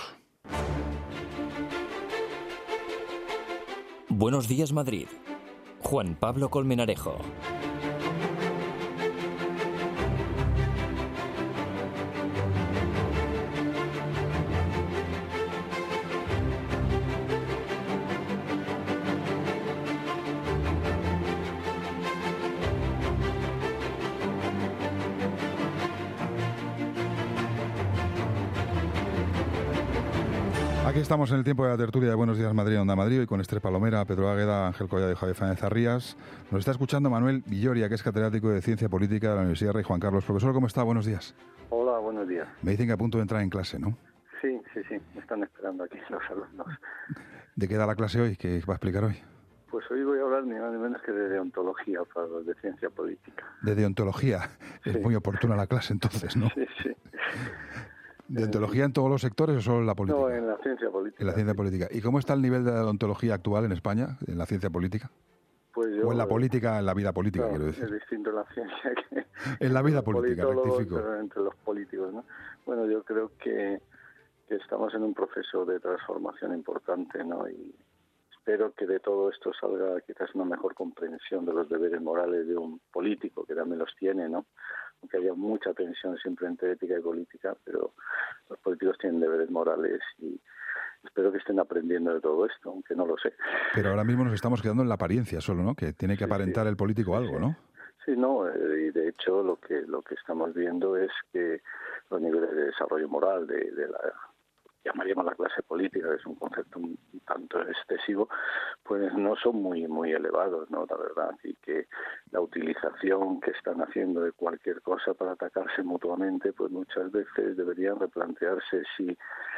S2: Buenos días, Madrid. Juan Pablo Colmenarejo.
S1: Aquí estamos en el tiempo de la tertulia de Buenos Días Madrid, Onda Madrid, hoy con Esther Palomera, Pedro Águeda, Ángel Collado y Javier Fernández Arrías. Nos está escuchando Manuel Villoria, que es catedrático de Ciencia Política de la Universidad Rey Juan Carlos. Profesor, ¿cómo está? Buenos días.
S20: Hola, buenos días.
S1: Me dicen que a punto de entrar en clase, ¿no?
S20: Sí, sí, sí, me están esperando aquí los alumnos.
S1: ¿De qué da la clase hoy? ¿Qué va a explicar hoy?
S20: Pues hoy voy a hablar ni más ni menos que de deontología para los de Ciencia Política.
S1: De deontología.
S20: Sí.
S1: Es muy oportuna la clase entonces, ¿no?
S20: Sí, sí.
S1: ¿Deontología en todos los sectores o solo en la política?
S20: No, en la ciencia política.
S1: En la ciencia política. ¿Y cómo está el nivel de la deontología actual en España, en la ciencia política?
S20: Pues yo,
S1: o en la política, en la vida política,
S20: no,
S1: quiero decir.
S20: Es distinto en la ciencia que
S1: en la vida política, rectifico.
S20: Pero entre los políticos, ¿no? Bueno, yo creo que, que estamos en un proceso de transformación importante, ¿no? Y espero que de todo esto salga quizás una mejor comprensión de los deberes morales de un político, que también los tiene, ¿no? Aunque haya mucha tensión siempre entre ética y política, pero los políticos tienen deberes morales y espero que estén aprendiendo de todo esto, aunque no lo sé.
S1: Pero ahora mismo nos estamos quedando en la apariencia solo, ¿no? Que tiene que sí, aparentar sí. el político algo, ¿no?
S20: Sí, no, eh, y de hecho lo que lo que estamos viendo es que los niveles de desarrollo moral de, de la llamaríamos la clase política, que es un concepto un tanto excesivo, pues no son muy muy elevados, ¿no? La verdad, y que la utilización que están haciendo de cualquier cosa para atacarse mutuamente, pues muchas veces deberían replantearse si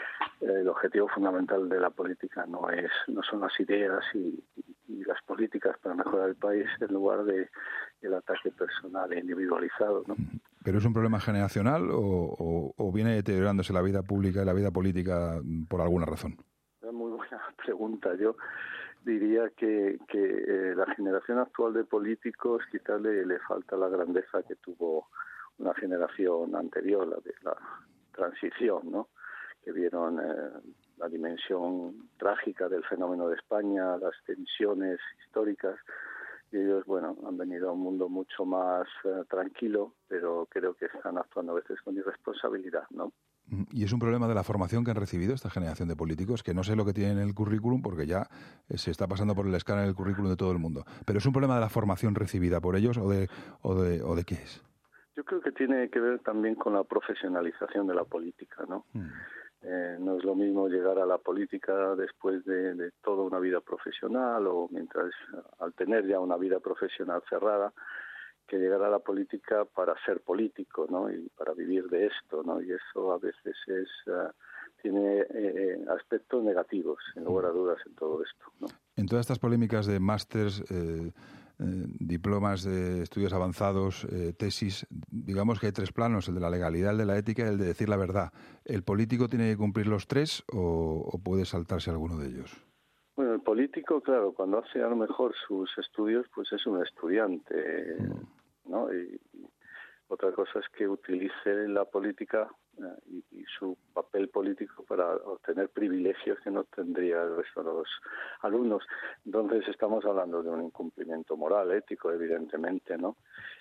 S20: el objetivo fundamental de la política no es no son las ideas y, y las políticas para mejorar el país en lugar de el ataque personal e individualizado, ¿no?
S1: ¿Pero es un problema generacional o, o, o viene deteriorándose la vida pública y la vida política por alguna razón?
S20: Es muy buena pregunta. Yo diría que, que eh, la generación actual de políticos quizás le, le falta la grandeza que tuvo una generación anterior, la de la transición, ¿no? Que vieron eh, la dimensión trágica del fenómeno de España, las tensiones históricas. Y ellos, bueno, han venido a un mundo mucho más uh, tranquilo, pero creo que están actuando a veces con irresponsabilidad, ¿no?
S1: Y es un problema de la formación que han recibido esta generación de políticos, que no sé lo que tienen en el currículum, porque ya se está pasando por el escáner del currículum de todo el mundo. Pero es un problema de la formación recibida por ellos o de, o de, o de qué es.
S20: Yo creo que tiene que ver también con la profesionalización de la política, ¿no? Mm. Eh, no es lo mismo llegar a la política después de, de toda una vida profesional o mientras al tener ya una vida profesional cerrada que llegar a la política para ser político, ¿no? Y para vivir de esto, ¿no? Y eso a veces es uh, tiene eh, aspectos negativos, sin lugar a dudas, en todo esto, ¿no?
S1: En todas estas polémicas de másters, eh, eh, diplomas de estudios avanzados, eh, tesis. Digamos que hay tres planos, el de la legalidad, el de la ética y el de decir la verdad. ¿El político tiene que cumplir los tres o, o puede saltarse alguno de ellos?
S20: Bueno, el político, claro, cuando hace a lo mejor sus estudios, pues es un estudiante, ¿no? Y, y otra cosa es que utilice la política eh, y, y su papel político para obtener privilegios que no tendría el resto de los alumnos. Entonces estamos hablando de un incumplimiento moral, ético, evidentemente, ¿no?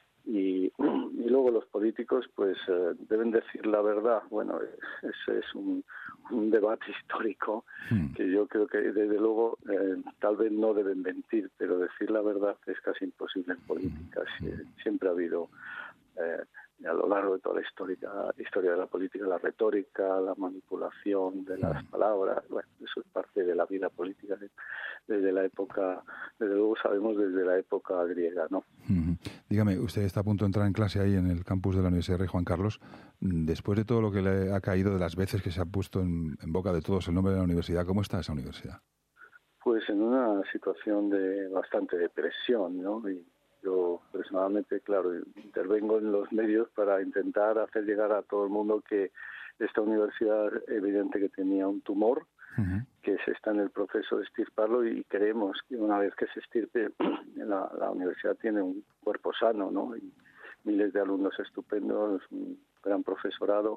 S20: Y, y luego los políticos pues eh, deben decir la verdad. Bueno, ese es un, un debate histórico que yo creo que desde luego eh, tal vez no deben mentir, pero decir la verdad es casi imposible en política. Siempre ha habido eh, a lo largo de toda la historia, historia de la política, la retórica, la manipulación de las palabras. Bueno, eso es parte de la vida política de, desde la época, desde luego sabemos desde la época griega, ¿no?
S1: Uh-huh. Dígame, usted está a punto de entrar en clase ahí en el campus de la Universidad Rey Juan Carlos. Después de todo lo que le ha caído, de las veces que se ha puesto en, en boca de todos el nombre de la universidad, ¿cómo está esa universidad?
S20: Pues en una situación de bastante depresión, ¿no? Y yo personalmente, claro, intervengo en los medios para intentar hacer llegar a todo el mundo que esta universidad evidente que tenía un tumor, uh-huh. que se está en el proceso de extirparlo y creemos que una vez que se extirpe, la, la universidad tiene un cuerpo sano, ¿no? Y miles de alumnos estupendos, un gran profesorado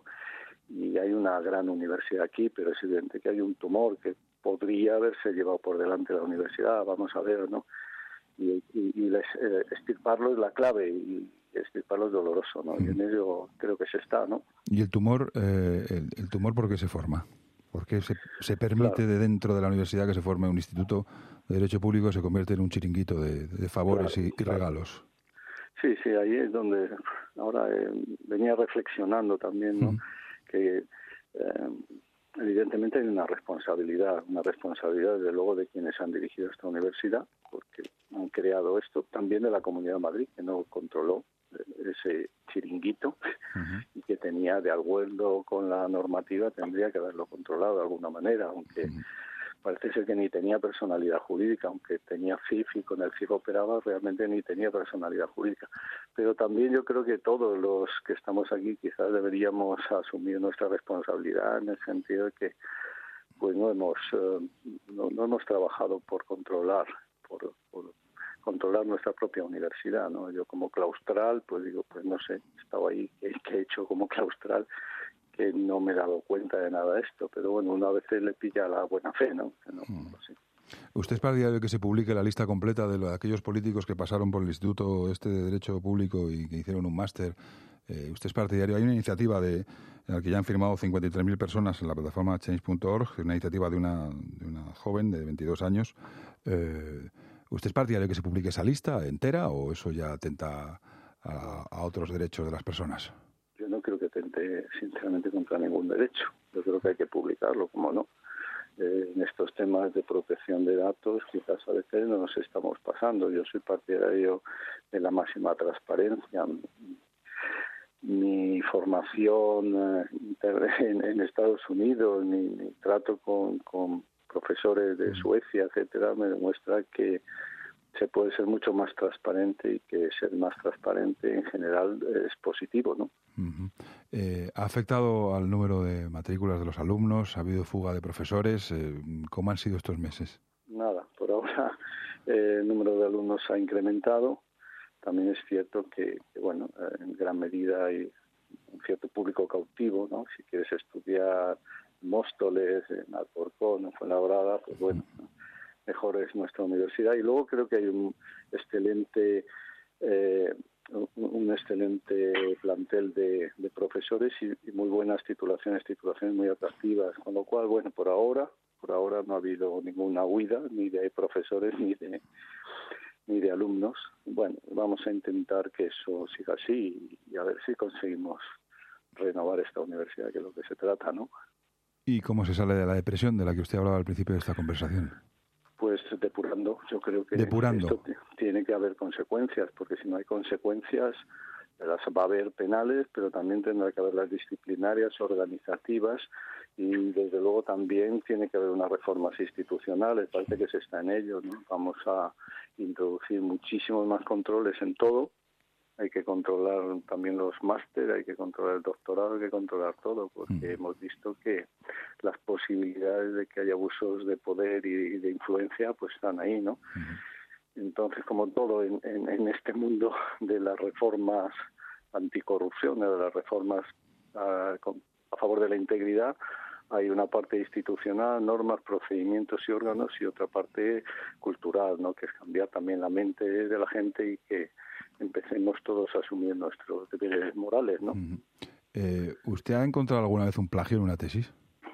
S20: y hay una gran universidad aquí, pero es evidente que hay un tumor que podría haberse llevado por delante la universidad, vamos a ver, ¿no? Y, y, y les, eh, extirparlo es la clave y extirparlo es doloroso, ¿no? Y en ello creo que se está, ¿no?
S1: ¿Y el tumor, eh, el, el tumor por qué se forma? ¿Por qué se, se permite claro. de dentro de la universidad que se forme un instituto de derecho público y se convierte en un chiringuito de, de favores claro, y, y claro. regalos?
S20: Sí, sí, ahí es donde ahora eh, venía reflexionando también, ¿no? Mm. Que eh, evidentemente hay una responsabilidad, una responsabilidad desde luego de quienes han dirigido esta universidad, porque han creado esto, también de la Comunidad de Madrid, que no controló ese chiringuito uh-huh. y que tenía de acuerdo con la normativa, tendría que haberlo controlado de alguna manera, aunque uh-huh. parece ser que ni tenía personalidad jurídica, aunque tenía F I F y con el F I F operaba, realmente ni tenía personalidad jurídica. Pero también yo creo que todos los que estamos aquí quizás deberíamos asumir nuestra responsabilidad en el sentido de que pues no hemos uh, no, no hemos trabajado por controlar, por, por controlar nuestra propia universidad, ¿no? Yo como claustral, pues digo, pues no sé, he estado ahí, ¿qué, qué he hecho como claustral? Que no me he dado cuenta de nada de esto, pero bueno, una vez le pilla la buena fe, ¿no? Que no,
S1: hmm. no sé. ¿Usted es partidario de que se publique la lista completa de, lo, de aquellos políticos que pasaron por el Instituto este de Derecho Público y que hicieron un máster? Eh, ¿Usted es partidario? Hay una iniciativa de, en la que ya han firmado cincuenta y tres mil personas en la plataforma change punto org, una iniciativa de una, de una joven de veintidós años. Eh, ¿Usted es partidario de que se publique esa lista entera o eso ya atenta a, a otros derechos de las personas?
S20: Yo no creo que atente, sinceramente, contra ningún derecho. Yo creo que hay que publicarlo, como no. Eh, en estos temas de protección de datos, quizás a veces no nos estamos pasando. Yo soy partidario de la máxima transparencia. Mi formación eh, en, en Estados Unidos, mi, mi trato con, con profesores de Suecia, etcétera, me demuestra que se puede ser mucho más transparente y que ser más transparente en general es positivo, ¿no?
S1: Uh-huh. Eh, ¿Ha afectado al número de matrículas de los alumnos? ¿Ha habido fuga de profesores? Eh, ¿Cómo han sido estos meses?
S20: Nada, por ahora eh, el número de alumnos ha incrementado. También es cierto que, que bueno, en gran medida hay un cierto público cautivo, ¿no? Si quieres estudiar en Móstoles, en Alcorcón, en Fuenlabrada, pues bueno, ¿no? Mejor es nuestra universidad. Y luego creo que hay un excelente eh, un excelente plantel de, de profesores y, y muy buenas titulaciones, titulaciones muy atractivas, con lo cual, bueno, por ahora, por ahora no ha habido ninguna huida ni de profesores ni de ni de alumnos. Bueno, vamos a intentar que eso siga así y, y a ver si conseguimos renovar esta universidad, que es lo que se trata, ¿no?
S1: ¿Y cómo se sale de la depresión de la que usted hablaba al principio de esta conversación?
S20: Pues depurando. Yo creo que
S1: depurando.
S20: Esto t- tiene que haber consecuencias, porque si no hay consecuencias, las va a haber penales, pero también tendrá que haber las disciplinarias, organizativas, Y desde luego también tiene que haber unas reformas institucionales, parece que se está en ello, ¿no? Vamos a introducir muchísimos más controles en todo, hay que controlar también los máster, hay que controlar el doctorado, hay que controlar todo, porque mm. hemos visto que las posibilidades de que haya abusos de poder y de influencia pues están ahí, ¿no? Mm. Entonces, como todo en, en, en este mundo de las reformas anticorrupción, de las reformas a, a favor de la integridad, hay una parte institucional, normas, procedimientos y órganos, y otra parte cultural, ¿no? Que es cambiar también la mente de la gente y que empecemos todos a asumir nuestros deberes morales, ¿no?
S1: Uh-huh. eh, ¿Usted ha encontrado alguna vez un plagio en una tesis?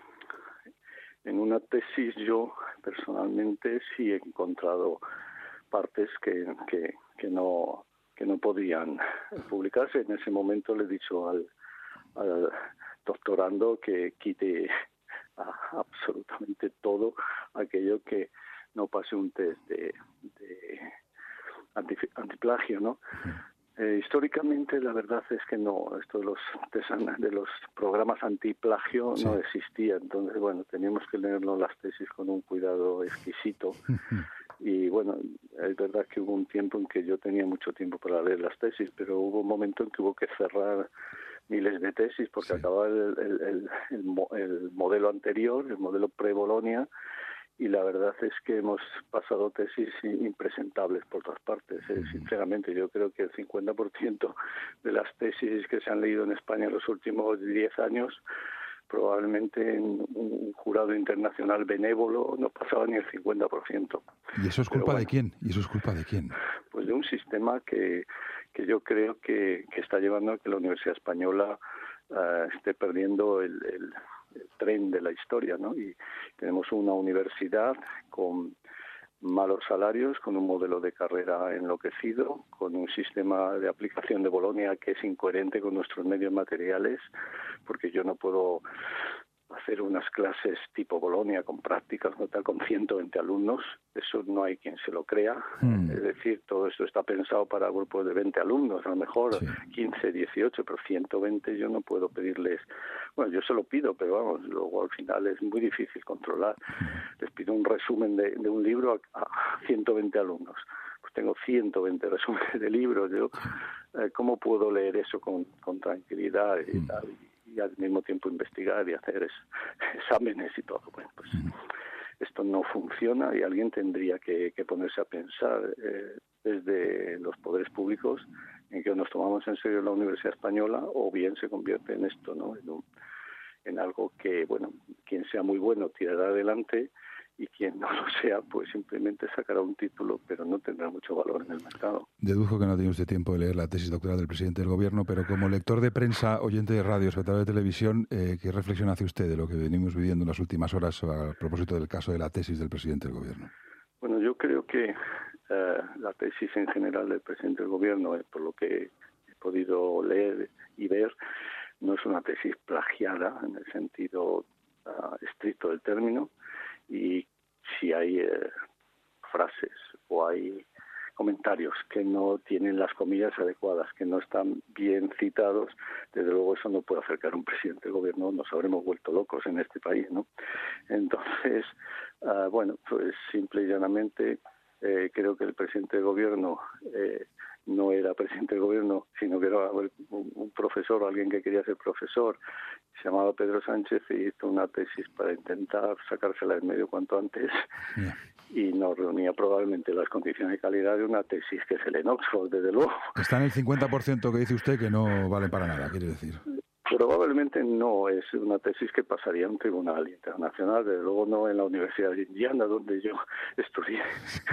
S20: En una tesis yo personalmente sí he encontrado partes que, que, que no que no podían publicarse. En ese momento le he dicho al, al doctorando que quite a, absolutamente todo aquello que no pase un test de, de anti, antiplagio, ¿no? Eh, históricamente la verdad es que no, esto de los de los programas antiplagio sí. no existía, entonces bueno, teníamos que leernos las tesis con un cuidado exquisito. Y bueno, es verdad que hubo un tiempo en que yo tenía mucho tiempo para leer las tesis, pero hubo un momento en que hubo que cerrar miles de tesis porque sí. acababa el, el, el, el, el modelo anterior, el modelo pre-Bolonia, y la verdad es que hemos pasado tesis impresentables por todas partes. Eh. Sinceramente, yo creo que el cincuenta por ciento de las tesis que se han leído en España en los últimos diez años, probablemente en un jurado internacional benévolo no pasaba ni el cincuenta por ciento.
S1: ¿Y eso es culpa bueno, de quién? ¿Y eso es culpa de quién?
S20: Pues de un sistema que, que yo creo que, que está llevando a que la Universidad Española uh, esté perdiendo el, el, el tren de la historia, ¿no? Y tenemos una universidad con malos salarios, con un modelo de carrera enloquecido, con un sistema de aplicación de Bolonia que es incoherente con nuestros medios materiales, porque yo no puedo hacer unas clases tipo Bolonia con prácticas no tal con ciento veinte alumnos, eso no hay quien se lo crea. Mm. Es decir, todo esto está pensado para grupos de veinte alumnos, a lo mejor sí. quince, dieciocho, pero ciento veinte yo no puedo pedirles. Bueno, yo se lo pido, pero vamos, luego al final es muy difícil controlar. Mm. Les pido un resumen de, de un libro a, a ciento veinte alumnos. Pues tengo ciento veinte resúmenes de libros. Yo, eh, ¿cómo puedo leer eso con, con tranquilidad y mm. tal? Y al mismo tiempo investigar y hacer es, exámenes y todo. Bueno, pues mm. esto no funciona y alguien tendría que, que ponerse a pensar eh, desde los poderes públicos en que nos tomamos en serio la Universidad Española o bien se convierte en esto, ¿no? En, un, en algo que, bueno, quien sea muy bueno tirará adelante y quien no lo sea, pues simplemente sacará un título, pero no tendrá mucho valor en el mercado.
S1: Deduzco que no tiene usted tiempo de leer la tesis doctoral del presidente del Gobierno, pero como lector de prensa, oyente de radio, espectador de televisión, eh, ¿qué reflexión hace usted de lo que venimos viviendo en las últimas horas a propósito del caso de la tesis del presidente del Gobierno?
S20: Bueno, yo creo que eh, la tesis en general del presidente del Gobierno, eh, por lo que he podido leer y ver, no es una tesis plagiada en el sentido uh, estricto del término, y si hay eh, frases o hay comentarios que no tienen las comillas adecuadas, que no están bien citados, desde luego eso no puede acercar a un presidente del gobierno, nos habremos vuelto locos en este país, ¿no? Entonces, uh, bueno, pues simple y llanamente eh, creo que el presidente del gobierno eh, no era presidente del gobierno, sino que era un, un profesor, alguien que quería ser profesor, se llamaba Pedro Sánchez y hizo una tesis para intentar sacársela en medio cuanto antes yeah. y no reunía probablemente las condiciones de calidad de una tesis que se lee en Oxford, desde luego.
S1: Está en el cincuenta por ciento que dice usted que no vale para nada, quiere decir.
S20: Probablemente no es una tesis que pasaría a un tribunal internacional, desde luego no en la Universidad de Indiana, donde yo estudié.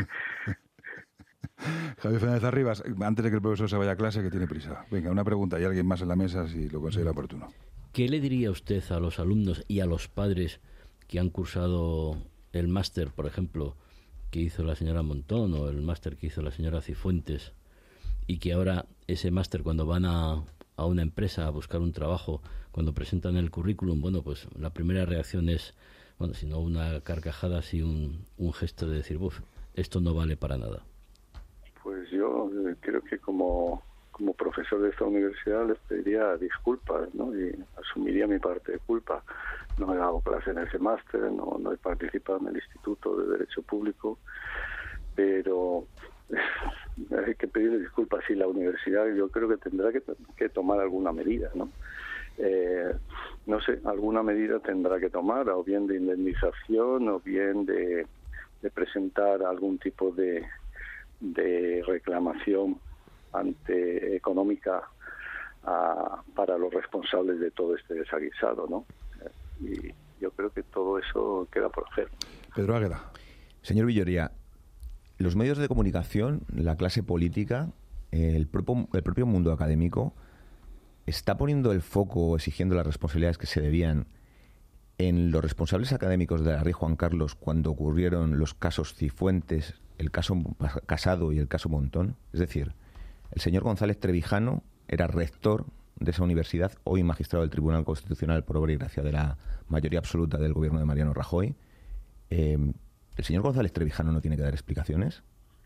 S1: Javier Fernández Arribas, antes de que el profesor se vaya a clase, que tiene prisa. Venga, una pregunta, ¿hay alguien más en la mesa si lo considera oportuno?
S7: ¿Qué le diría usted a los alumnos y a los padres que han cursado el máster, por ejemplo, que hizo la señora Montón o el máster que hizo la señora Cifuentes y que ahora ese máster cuando van a, a una empresa a buscar un trabajo, cuando presentan el currículum, bueno, pues la primera reacción es, bueno, si no una carcajada, sí un, un gesto de decir, uff, esto no vale para nada?
S20: Pues yo creo que como, como profesor de esta universidad les pediría disculpas, ¿no? Y asumiría mi parte de culpa. No he dado clase en ese máster, no, no he participado en el Instituto de Derecho Público, pero hay que pedirle disculpas. Y la universidad yo creo que tendrá que, que tomar alguna medida, ¿no? Eh, no sé, alguna medida tendrá que tomar, o bien de indemnización, o bien de, de presentar algún tipo de, de reclamación ante económica a, para los responsables de todo este desaguisado, ¿no? Y yo creo que todo eso queda por hacer.
S1: Pedro Águeda.
S5: Señor Villoria, los medios de comunicación, la clase política, el propio, el propio mundo académico está poniendo el foco, exigiendo las responsabilidades que se debían en los responsables académicos de la Rey Juan Carlos cuando ocurrieron los casos Cifuentes, el caso Casado y el caso Montón. Es decir, el señor González Trevijano era rector de esa universidad, hoy magistrado del Tribunal Constitucional por obra y gracia de la mayoría absoluta del gobierno de Mariano Rajoy. Eh, ¿El señor González Trevijano no tiene que dar explicaciones?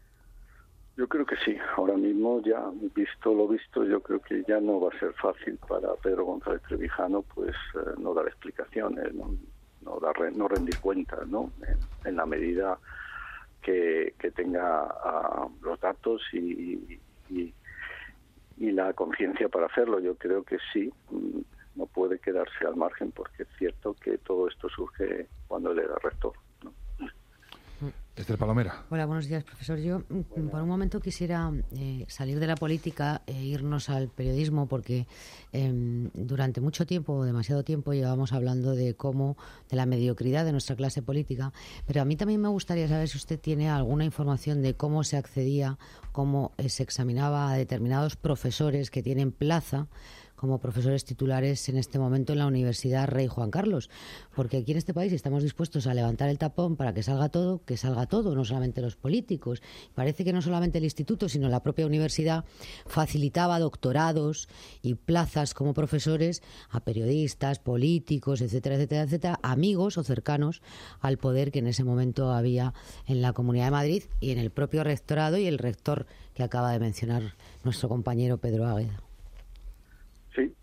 S20: Yo creo que sí. Ahora mismo, ya visto lo visto, yo creo que ya no va a ser fácil para Pedro González Trevijano pues eh, no dar explicaciones, no, no, dar, no rendir cuentas, ¿no? En, en la medida que, que tenga uh, los datos y, y, y la conciencia para hacerlo. Yo creo que sí, no puede quedarse al margen, porque es cierto que todo esto surge cuando él era rector, ¿no?
S1: Esther Palomera.
S4: Hola, buenos días, profesor. Yo por un momento quisiera eh, salir de la política e irnos al periodismo, porque eh, durante mucho tiempo, demasiado tiempo, llevamos hablando de cómo, de la mediocridad de nuestra clase política, pero a mí también me gustaría saber si usted tiene alguna información de cómo se accedía, cómo eh, se examinaba a determinados profesores que tienen plaza como profesores titulares en este momento en la Universidad Rey Juan Carlos, porque aquí en este país estamos dispuestos a levantar el tapón para que salga todo, que salga todo, no solamente los políticos. Parece que no solamente el instituto, sino la propia universidad facilitaba doctorados y plazas como profesores a periodistas, políticos, etcétera, etcétera, etcétera, amigos o cercanos al poder que en ese momento había en la Comunidad de Madrid y en el propio rectorado y el rector que acaba de mencionar nuestro compañero Pedro Águeda.
S20: Sí.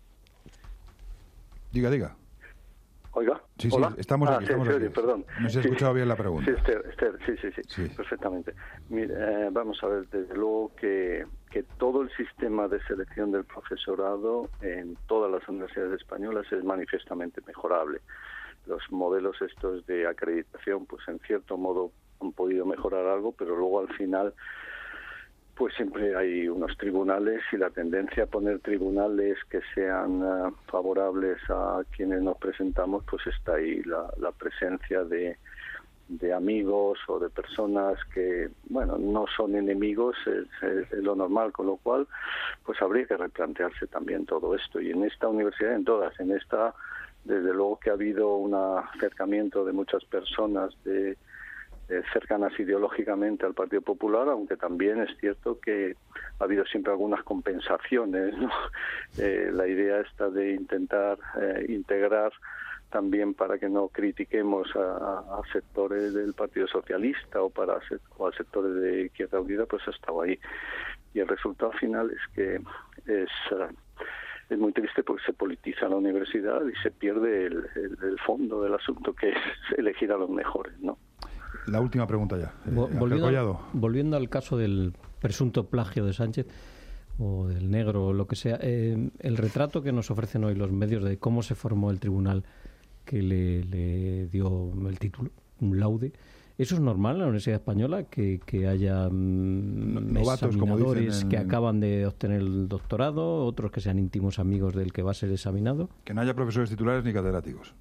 S1: Diga, diga.
S20: Oiga.
S1: Sí, sí,
S20: ¿Hola?
S1: estamos
S20: ah,
S1: aquí.
S20: Sí,
S1: estamos
S20: sí,
S1: aquí.
S20: perdón.
S1: No se ha escuchado
S20: sí,
S1: bien la pregunta.
S20: Sí, Esther, Esther, sí, sí, sí,
S1: sí,
S20: perfectamente. Mire, eh, vamos a ver, desde luego que, que todo el sistema de selección del profesorado en todas las universidades españolas es manifiestamente mejorable. Los modelos estos de acreditación, pues en cierto modo han podido mejorar algo, pero luego al final pues siempre hay unos tribunales, y la tendencia a poner tribunales que sean uh, favorables a quienes nos presentamos, pues está ahí la, la presencia de, de amigos o de personas que, bueno, no son enemigos, es, es, es lo normal, con lo cual pues habría que replantearse también todo esto. Y en esta universidad, en todas, en esta, desde luego que ha habido un acercamiento de muchas personas de Eh, cercanas ideológicamente al Partido Popular, aunque también es cierto que ha habido siempre algunas compensaciones, ¿no? Eh, la idea esta de intentar eh, integrar también para que no critiquemos a, a sectores del Partido Socialista o para o a sectores de Izquierda Unida, pues ha estado ahí. Y el resultado final es que es... Uh, es muy triste porque se politiza la universidad y se pierde el, el, el fondo del asunto, que es elegir a los mejores, ¿no?
S1: La última pregunta ya. Eh,
S6: volviendo, volviendo al caso del presunto plagio de Sánchez, o del Negro, o lo que sea, eh, el retrato que nos ofrecen hoy los medios de cómo se formó el tribunal que le, le dio el título, un laude, ¿eso es normal en la Universidad Española? Que, que haya mm,
S1: novatos,
S6: examinadores
S1: como dicen en...
S6: que acaban de obtener el doctorado, otros que sean íntimos amigos del que va a ser examinado.
S1: Que no haya profesores titulares ni catedráticos.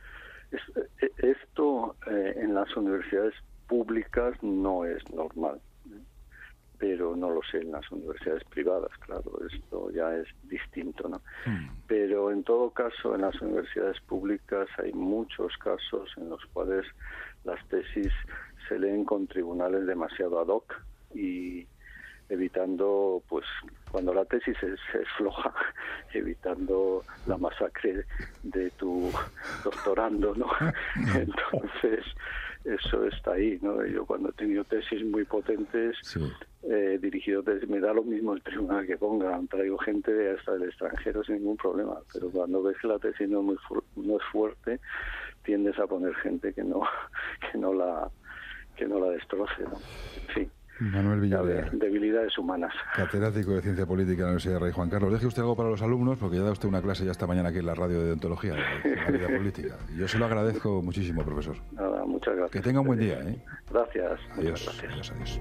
S20: Esto eh, en las universidades públicas no es normal, ¿eh? Pero no lo sé en las universidades privadas, claro, esto ya es distinto, ¿no? Mm. Pero en todo caso, en las universidades públicas hay muchos casos en los cuales las tesis se leen con tribunales demasiado ad hoc y evitando, pues, cuando la tesis es, es floja, evitando la masacre de tu doctorando, ¿no? Entonces, eso está ahí, ¿no? Yo cuando he tenido tesis muy potentes, sí. eh, dirigido desde, me da lo mismo el tribunal que pongan, traigo gente de hasta del extranjero sin ningún problema, pero cuando ves que la tesis no es, muy fu- no es fuerte, tiendes a poner gente que no que no la que no la destroce, ¿no? En fin.
S1: Manuel Villarreal,
S20: debilidades humanas.
S1: catedrático de Ciencia Política en la Universidad de Rey Juan Carlos. Deje usted algo para los alumnos, porque ya da usted una clase ya esta mañana aquí en la radio de deontología, de la vida política. Y yo se lo agradezco muchísimo, profesor.
S20: Nada, muchas gracias.
S1: Que tenga un buen día, ¿eh?
S20: Gracias.
S1: Adiós.
S20: Gracias.
S1: Adiós, adiós.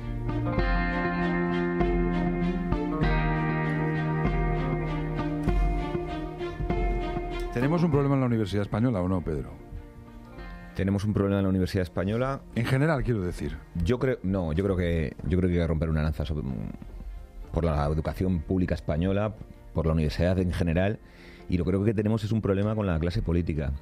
S1: ¿Tenemos un problema en la Universidad Española o no, Pedro?
S5: Tenemos un problema en la Universidad Española.
S1: En general, quiero decir.
S5: Yo creo, no, yo creo que yo creo que hay que romper una lanza sobre, por la educación pública española, por la universidad en general, y lo creo que tenemos es un problema con la clase política.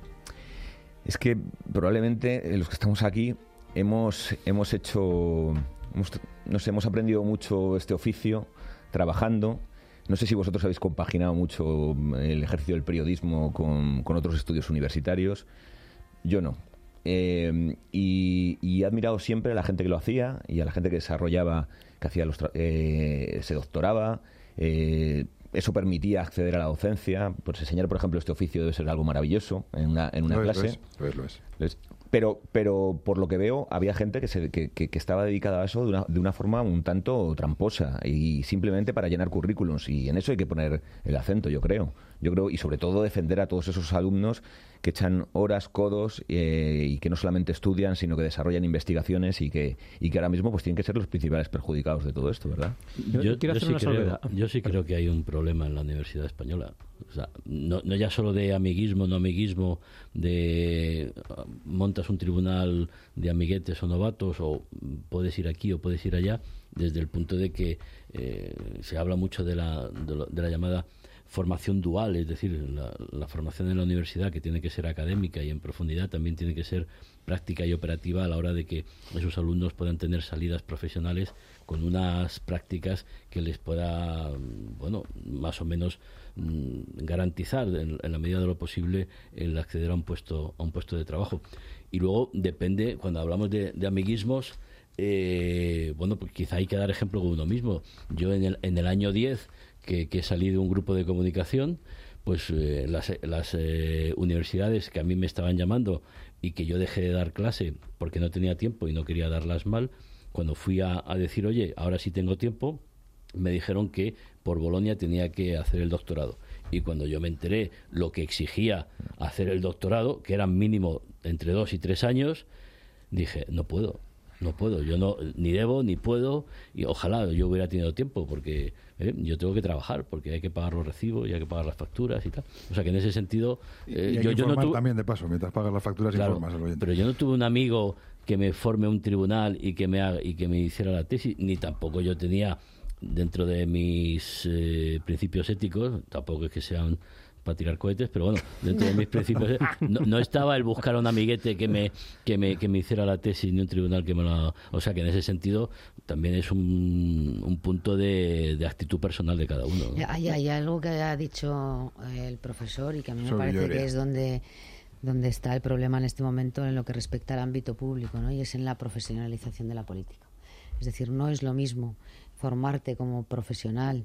S5: Es que probablemente los que estamos aquí hemos hemos hecho, hemos, no sé, hemos aprendido mucho este oficio trabajando. No sé si vosotros habéis compaginado mucho el ejercicio del periodismo con, con otros estudios universitarios. Yo no. Eh, y, y he admirado siempre a la gente que lo hacía y a la gente que desarrollaba, que hacía los tra- eh, se doctoraba. Eh, eso permitía acceder a la docencia. Pues enseñar, por ejemplo, este oficio debe ser algo maravilloso en una, en una
S1: Lo es,
S5: clase.
S1: lo es, lo es, lo es.
S5: Pero, pero por lo que veo, había gente que, se, que, que, que estaba dedicada a eso de una, de una forma un tanto tramposa y simplemente para llenar currículums. Y en eso hay que poner el acento, yo creo. Yo creo, y sobre todo defender a todos esos alumnos que echan horas, codos eh, y que no solamente estudian, sino que desarrollan investigaciones y que, y que ahora mismo pues tienen que ser los principales perjudicados de todo esto, ¿verdad?
S7: Yo, yo, yo, sí, creo, yo sí creo que hay un problema en la Universidad Española. O sea, no, no ya solo de amiguismo, no amiguismo, de uh, montas un tribunal de amiguetes o novatos, o puedes ir aquí o puedes ir allá, desde el punto de que eh, se habla mucho de la, de, lo, de la llamada formación dual, es decir, la, la formación en la universidad, que tiene que ser académica y en profundidad, también tiene que ser práctica y operativa a la hora de que esos alumnos puedan tener salidas profesionales con unas prácticas que les pueda, bueno, más o menos mmm, garantizar en, en la medida de lo posible el acceder a un puesto a un puesto de trabajo. Y luego depende, cuando hablamos de, de amiguismos, eh, bueno, pues quizá hay que dar ejemplo con uno mismo. Yo en el, en el año diez, que, que salí de un grupo de comunicación, pues eh, las, las eh, universidades que a mí me estaban llamando y que yo dejé de dar clase porque no tenía tiempo y no quería darlas mal, cuando fui a, a decir, oye, ahora sí tengo tiempo, me dijeron que por Bolonia tenía que hacer el doctorado. Y cuando yo me enteré lo que exigía hacer el doctorado, que eran mínimo entre dos y tres años, dije, no puedo, no puedo, yo no ni debo ni puedo, y ojalá yo hubiera tenido tiempo, porque eh, yo tengo que trabajar, porque hay que pagar los recibos y hay que pagar las facturas y tal. O sea que en ese sentido
S1: eh, y hay yo, que yo no tuve también de paso, mientras pagas las facturas, claro, informas al oyente.
S7: Pero yo no tuve un amigo que me forme un tribunal y que me haga, y que me hiciera la tesis, ni tampoco yo tenía dentro de mis eh, principios éticos, tampoco es que sean para tirar cohetes, pero bueno, dentro de mis principios no, no estaba el buscar a un amiguete que me que me que me hiciera la tesis, ni un tribunal que me la... O sea que en ese sentido también es un, un punto de, de actitud personal de cada uno, ¿no?
S4: Hay, hay algo que ha dicho el profesor y que a mí me
S1: Soy
S4: parece
S1: Lloria.
S4: que es donde donde está el problema en este momento en lo que respecta al ámbito público, ¿no? Y es en la profesionalización de la política. Es decir, no es lo mismo formarte como profesional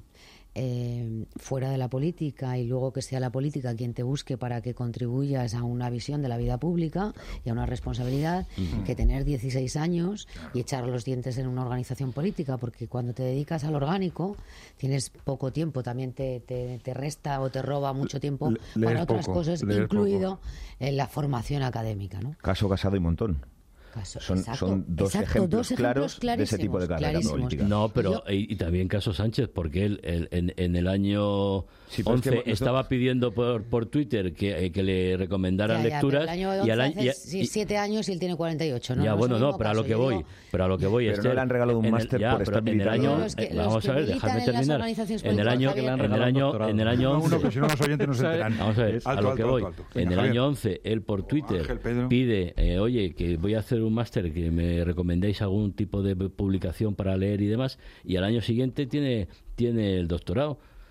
S4: eh, fuera de la política y luego que sea la política quien te busque para que contribuyas a una visión de la vida pública y a una responsabilidad, uh-huh, que tener dieciséis años y echar los dientes en una organización política, porque cuando te dedicas al orgánico tienes poco tiempo, también te, te, te resta o te roba mucho tiempo
S1: Le-
S4: para otras
S1: poco,
S4: cosas, incluido en la formación académica, ¿no?
S5: Caso Casado y Montón.
S4: Caso,
S5: Son,
S4: exacto,
S5: son dos,
S4: exacto,
S5: ejemplos
S4: dos ejemplos
S5: claros de ese tipo de carrera política.
S7: No, pero y, y también Caso Sánchez, porque él, él en, en el año
S5: Sí, pero es
S7: once
S5: que nosotros-
S7: estaba pidiendo por, por Twitter que, eh, que le recomendaran
S4: Ya, ya, pero
S7: lecturas
S4: el año
S7: y
S4: once
S7: al año
S4: hace
S7: y-
S4: sí, siete años y él tiene cuarenta y ocho, ¿no?
S7: ya
S4: No es
S7: bueno
S4: el
S7: no
S4: mismo
S7: pero a
S4: caso.
S7: lo que
S4: Yo
S7: voy
S4: digo,
S7: pero a lo que voy
S5: Pero
S7: Esther,
S5: no le han regalado un
S7: en el-
S5: máster
S7: ya,
S5: por
S7: pero
S5: estar
S7: en el
S5: militando.
S7: año
S4: No, los que-
S7: eh,
S4: los
S7: vamos
S4: que
S7: a ver
S4: militan
S7: dejadme
S4: en las
S7: terminar
S4: organizaciones
S7: en el
S4: políticas,
S7: año
S4: Javier.
S7: en el año en el año
S1: No, uno,
S7: once
S1: que si no los oyentes no se enteran.
S7: Vamos a ver,
S1: Alto,
S7: a lo
S1: alto,
S7: que
S1: alto,
S7: voy.
S1: alto.
S7: En
S1: Venga,
S7: el
S1: Javier.
S7: año once, él por Twitter
S1: Ángel, Pedro.
S7: pide, eh, oye, que voy a hacer un máster, que me recomendéis algún tipo de publicación para leer y demás, y al año siguiente tiene, tiene el doctorado.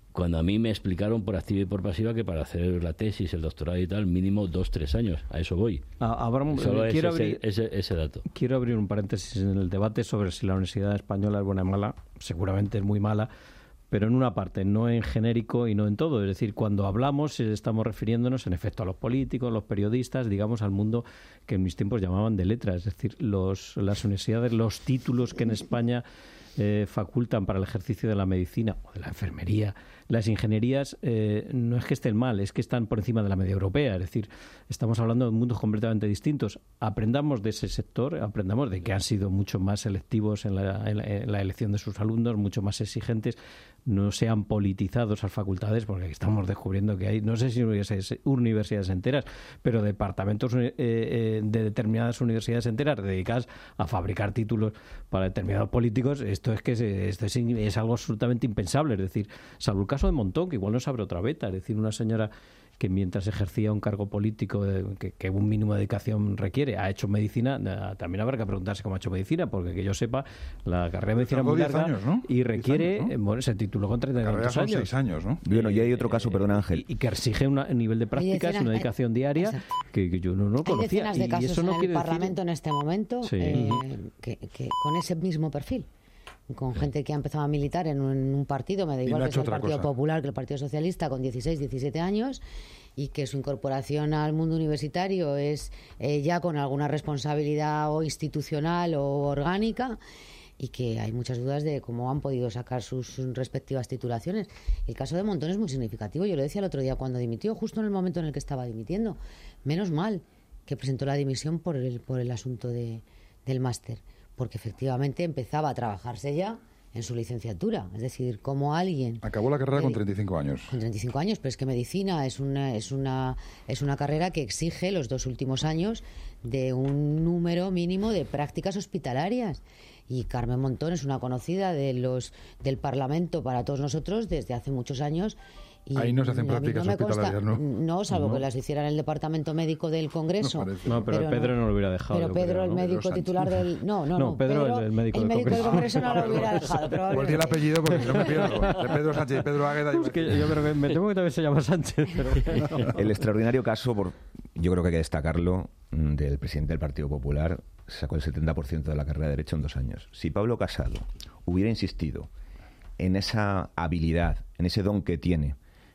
S7: Cuando a mí me explicaron por activa y por pasiva que para hacer la tesis, el doctorado y tal, mínimo dos, tres años. A eso voy.
S6: Ah, Abraham,
S7: Solo
S6: quiero,
S7: ese,
S6: abrir,
S7: ese, ese dato.
S6: quiero abrir un paréntesis en el debate sobre si la Universidad Española es buena o mala. Seguramente es muy mala, pero en una parte, no en genérico y no en todo. Es decir, cuando hablamos estamos refiriéndonos en efecto a los políticos, los periodistas, digamos al mundo que en mis tiempos llamaban de letras. Es decir, los, las universidades, los títulos que en España eh, facultan para el ejercicio de la medicina o de la enfermería, las ingenierías, eh, no es que estén mal, es que están por encima de la media europea. Es decir, estamos hablando de mundos completamente distintos. Aprendamos de ese sector, aprendamos de que han sido mucho más selectivos en la, en la, en la elección de sus alumnos, mucho más exigentes, no sean politizados las facultades, porque estamos descubriendo que hay, no sé si universidades, universidades enteras, pero departamentos eh, eh, de determinadas universidades enteras dedicadas a fabricar títulos para determinados políticos. Esto es que es, esto es, es algo absolutamente impensable. Es decir, salvo el caso de Montón, que igual no se abre otra beta, es decir, una señora que mientras ejercía un cargo político eh, que, que un mínimo de dedicación requiere, ha hecho medicina, eh, también habrá que preguntarse cómo ha hecho medicina, porque que yo sepa, la carrera de medicina es muy larga años, ¿no? y requiere, años, ¿no? eh, bueno, se tituló con treinta y dos años.
S1: seis años, ¿no?
S5: Bueno, y hay otro caso, perdón Ángel.
S6: Y, y que exige una, un nivel de prácticas y una dedicación diaria que, que yo no, no conocía.
S4: Hay decenas de casos
S6: y eso no
S4: en el Parlamento
S6: decir...
S4: en este momento
S6: sí.
S4: eh, que, que con ese mismo perfil. Con gente que ha empezado a militar en un, en un partido, me da igual que sea el Partido cosa. Popular que el Partido Socialista, con dieciséis, diecisiete años, y que su incorporación al mundo universitario es eh, ya con alguna responsabilidad o institucional o orgánica, y que hay muchas dudas de cómo han podido sacar sus respectivas titulaciones. El caso de Montón es muy significativo. Yo lo decía el otro día cuando dimitió, justo en el momento en el que estaba dimitiendo. Menos mal que presentó la dimisión por el, por el asunto de, del máster, porque efectivamente empezaba a trabajarse ya en su licenciatura. Es decir, como alguien...
S1: Acabó la carrera eh, con treinta y cinco años.
S4: Con treinta y cinco años, pero es que medicina es una, es una, es una carrera que exige los dos últimos años de un número mínimo de prácticas hospitalarias. Y Carmen Montón es una conocida de los del Parlamento para todos nosotros desde hace muchos años. Y
S1: ahí no se hacen prácticas no hospitalarias,
S4: consta,
S1: ¿no?
S4: No, salvo
S1: no.
S4: que las hicieran en el departamento médico del Congreso.
S6: No, no pero, pero Pedro no, no lo hubiera dejado.
S4: Pero Pedro,
S6: creo,
S4: el
S6: ¿no?
S4: médico
S6: Pedro
S4: titular del... No, no,
S6: no. Pedro,
S4: Pedro,
S6: el, el médico,
S4: el
S6: del,
S4: médico
S6: Congreso.
S4: del Congreso no lo hubiera dejado.
S1: Pues di el apellido porque no me pierdo. De Pedro Sánchez y Pedro Águeda.
S6: Es que yo creo que me temo que también se llama Sánchez. Pero...
S5: El extraordinario caso, por, yo creo que hay que destacarlo, del presidente del Partido Popular, sacó el setenta por ciento de la carrera de Derecho en dos años. Si Pablo Casado hubiera insistido en esa habilidad, en ese don que tiene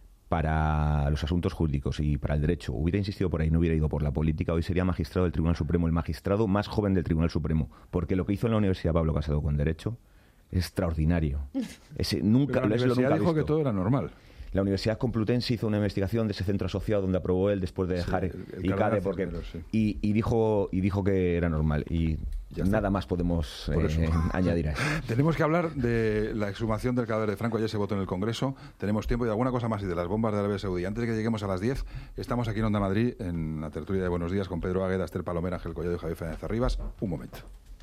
S5: para los asuntos jurídicos y para el derecho, hubiera insistido por ahí, no hubiera ido por la política, hoy sería magistrado del Tribunal Supremo, el magistrado más joven del Tribunal Supremo, porque lo que hizo en la Universidad Pablo Casado con Derecho es extraordinario. Ese, nunca,
S1: Pero la
S5: eso
S1: universidad
S5: lo nunca
S1: dijo
S5: visto.
S1: que todo era normal.
S5: La Universidad Complutense hizo una investigación de ese centro asociado donde aprobó él después de dejar
S1: sí, el, el
S5: I C A D porque
S1: Cervero, sí.
S5: y, y dijo y dijo que era normal y ya nada más podemos eh, añadir a eso.
S1: Tenemos que hablar de la exhumación del cadáver de Franco. Ayer se votó en el Congreso. Tenemos tiempo y de alguna cosa más y de las bombas de Arabia Saudí. Antes de que lleguemos a las diez, estamos aquí en Onda Madrid en la tertulia de Buenos Días con Pedro Águeda, Esther Palomera, Ángel Collado y Javier Fernández Arribas. Un momento.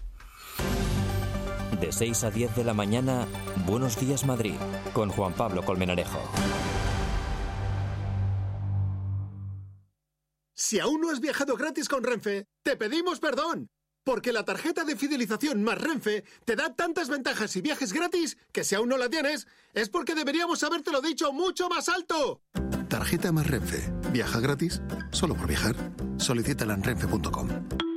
S2: De seis a diez de la mañana, Buenos Días Madrid, con Juan Pablo Colmenarejo.
S8: Si aún no has viajado gratis con Renfe, te pedimos perdón. Porque la tarjeta de fidelización más Renfe te da tantas ventajas y viajes gratis que si aún no la tienes, es porque deberíamos habértelo dicho mucho más alto. Tarjeta más Renfe. ¿Viaja gratis? Solo por viajar. Solicítala en renfe punto com.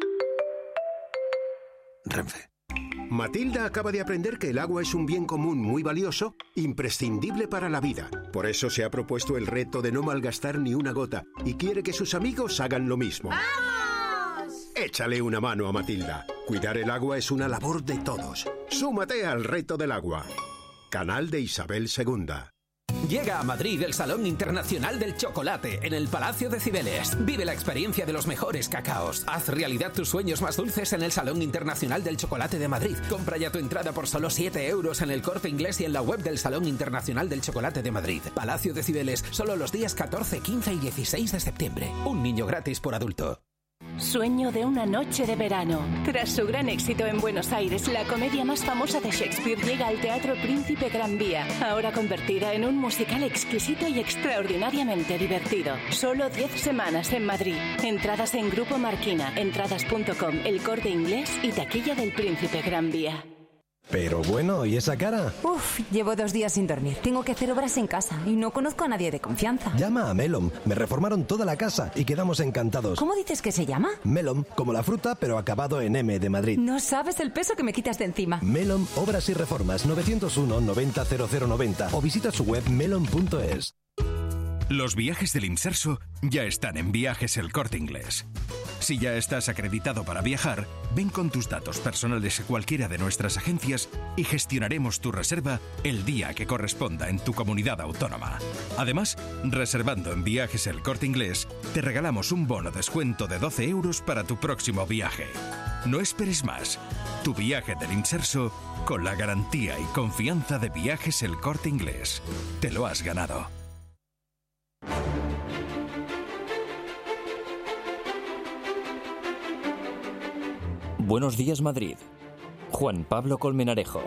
S8: Renfe.
S9: Matilda acaba de aprender que el agua es un bien común muy valioso, imprescindible para la vida. Por eso se ha propuesto el reto de no malgastar ni una gota y quiere que sus amigos hagan lo mismo.
S19: ¡Vamos!
S9: Échale una mano a Matilda. Cuidar el agua es una labor de todos. Súmate al reto del agua. Canal de Isabel segunda.
S11: Llega a Madrid el Salón Internacional del Chocolate en el Palacio de Cibeles. Vive la experiencia de los mejores cacaos. Haz realidad tus sueños más dulces en el Salón Internacional del Chocolate de Madrid. Compra ya tu entrada por solo siete euros en el Corte Inglés y en la web del Salón Internacional del Chocolate de Madrid. Palacio de Cibeles, solo los días catorce, quince y dieciséis de septiembre. Un niño gratis por adulto.
S10: Sueño de una noche de verano. Tras su gran éxito en Buenos Aires, la comedia más famosa de Shakespeare llega al Teatro Príncipe Gran Vía, ahora convertida en un musical exquisito y extraordinariamente divertido. Solo diez semanas en Madrid. Entradas en Grupo Marquina, entradas punto com, El Corte Inglés y taquilla del Príncipe Gran Vía.
S21: Pero bueno, ¿y esa cara?
S22: Uf, llevo dos días sin dormir. Tengo que hacer obras en casa y no conozco a nadie de confianza.
S21: Llama a Melon. Me reformaron toda la casa y quedamos encantados.
S22: ¿Cómo dices que se llama?
S21: Melon, como la fruta, pero acabado en M de Madrid.
S22: No sabes el peso que me quitas de encima.
S21: Melon, Obras y Reformas, nueve cero uno, noventa, cero cero noventa o visita su web melon punto es.
S15: Los viajes del Imserso ya están en Viajes El Corte Inglés. Si ya estás acreditado para viajar, ven con tus datos personales a cualquiera de nuestras agencias y gestionaremos tu reserva el día que corresponda en tu comunidad autónoma. Además, reservando en Viajes El Corte Inglés, te regalamos un bono descuento de doce euros para tu próximo viaje. No esperes más. Tu viaje del Imserso con la garantía y confianza de Viajes El Corte Inglés. Te lo has ganado.
S2: Buenos días, Madrid. Juan Pablo Colmenarejo.